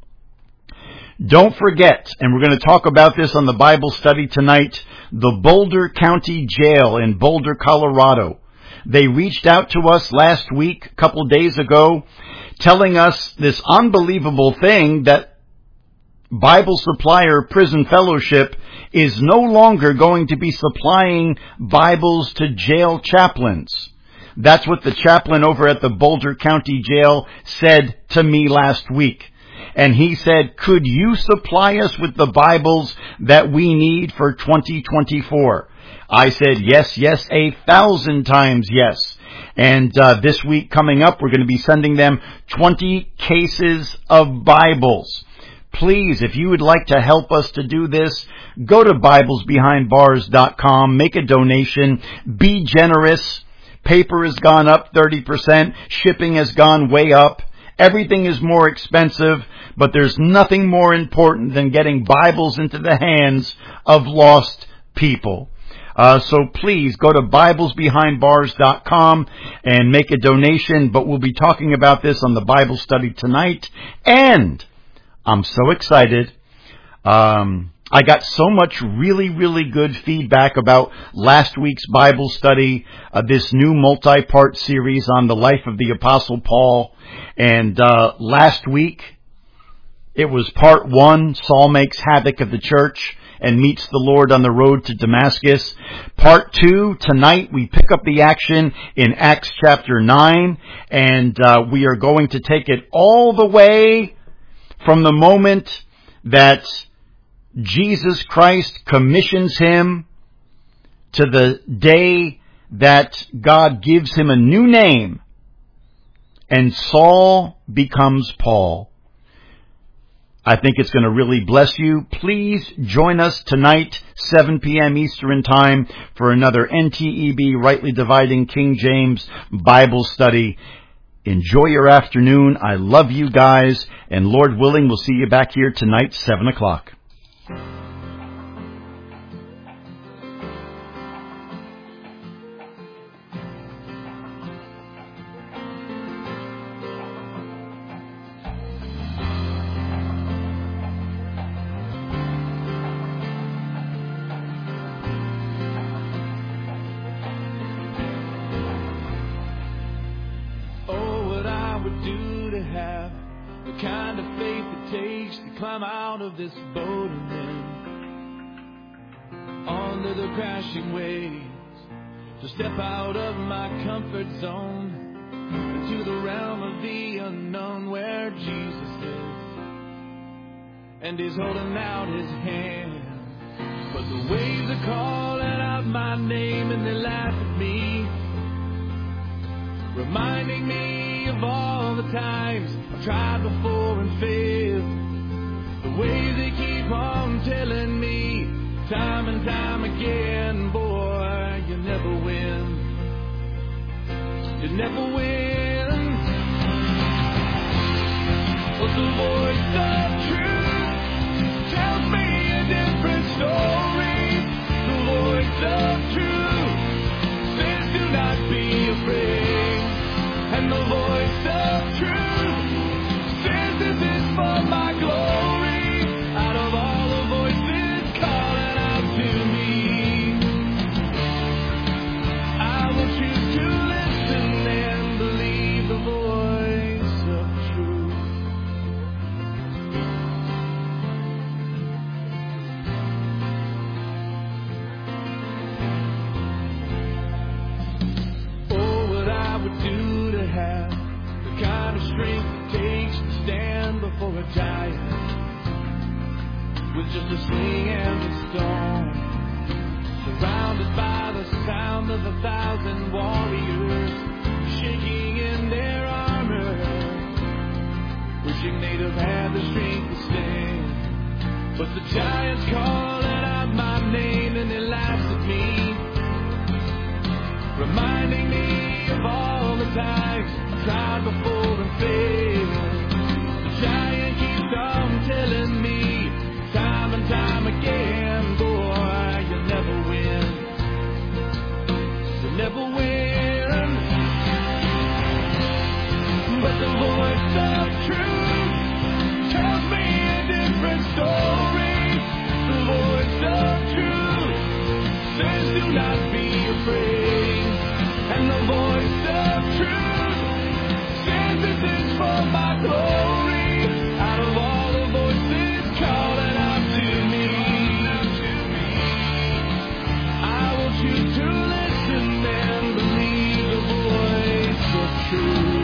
Don't forget, and we're going to talk about this on the Bible study tonight, the Boulder County Jail in Boulder, Colorado. They reached out to us last week, a couple days ago, telling us this unbelievable thing that Bible Supplier Prison Fellowship is no longer going to be supplying Bibles to jail chaplains. That's what the chaplain over at the Boulder County Jail said to me last week. And he said, could you supply us with the Bibles that we need for 2024? I said, yes, 1,000 times yes. And this week coming up, we're going to be sending them 20 cases of Bibles. Please, if you would like to help us to do this, go to BiblesBehindBars.com, make a donation, be generous. Paper has gone up 30%, shipping has gone way up. Everything is more expensive, but there's nothing more important than getting Bibles into the hands of lost people. So please go to BiblesBehindBars.com and make a donation, but we'll be talking about this on the Bible study tonight. And I'm so excited. I got so much really, really good feedback about last week's Bible study, this new multi-part series on the life of the Apostle Paul. And last week, it was part 1, Saul makes havoc of the church and meets the Lord on the road to Damascus. Part 2, tonight we pick up the action in Acts chapter 9, and we are going to take it all the way from the moment that Jesus Christ commissions him to the day that God gives him a new name, and Saul becomes Paul. I think it's going to really bless you. Please join us tonight, 7 p.m. Eastern Time, for another NTEB Rightly Dividing King James Bible study. Enjoy your afternoon. I love you guys. And Lord willing, we'll see you back here tonight, 7 o'clock. the kind of faith it takes to climb out of this boat and then onto the crashing waves, to step out of my comfort zone into the realm of the unknown where Jesus is, and He's holding out His hand. But the waves are calling out my name and they laugh at me, reminding me of all the times I've tried before and failed. The waves they keep on telling me time and time again, boy, you never win. You never win. But the voice of truth tells me a different story. The voice of truth says do not be afraid. And the voice of truth says this is for my glory. Out of all the voices calling out to me, I will choose to listen and believe the voice of truth. Oh, what I would do to have the kind of strength it takes to stand before a giant with just a sling and a stone, surrounded by the sound of 1,000 warriors shaking in their armor, wishing they'd have had the strength to stand. But the giant's calling out my name and they laugh at me, reminding me of all the times I tried before and failed. The giant keeps on telling me time and time again, boy, you'll never win. You'll never win. But the voice of truth tells me a different story. The voice of truth says do not be afraid. And the voice of truth says this is for my glory. Out of all the voices calling out to me, I will choose to listen and believe the voice of truth.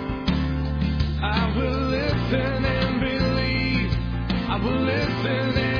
I will listen and believe. I will listen and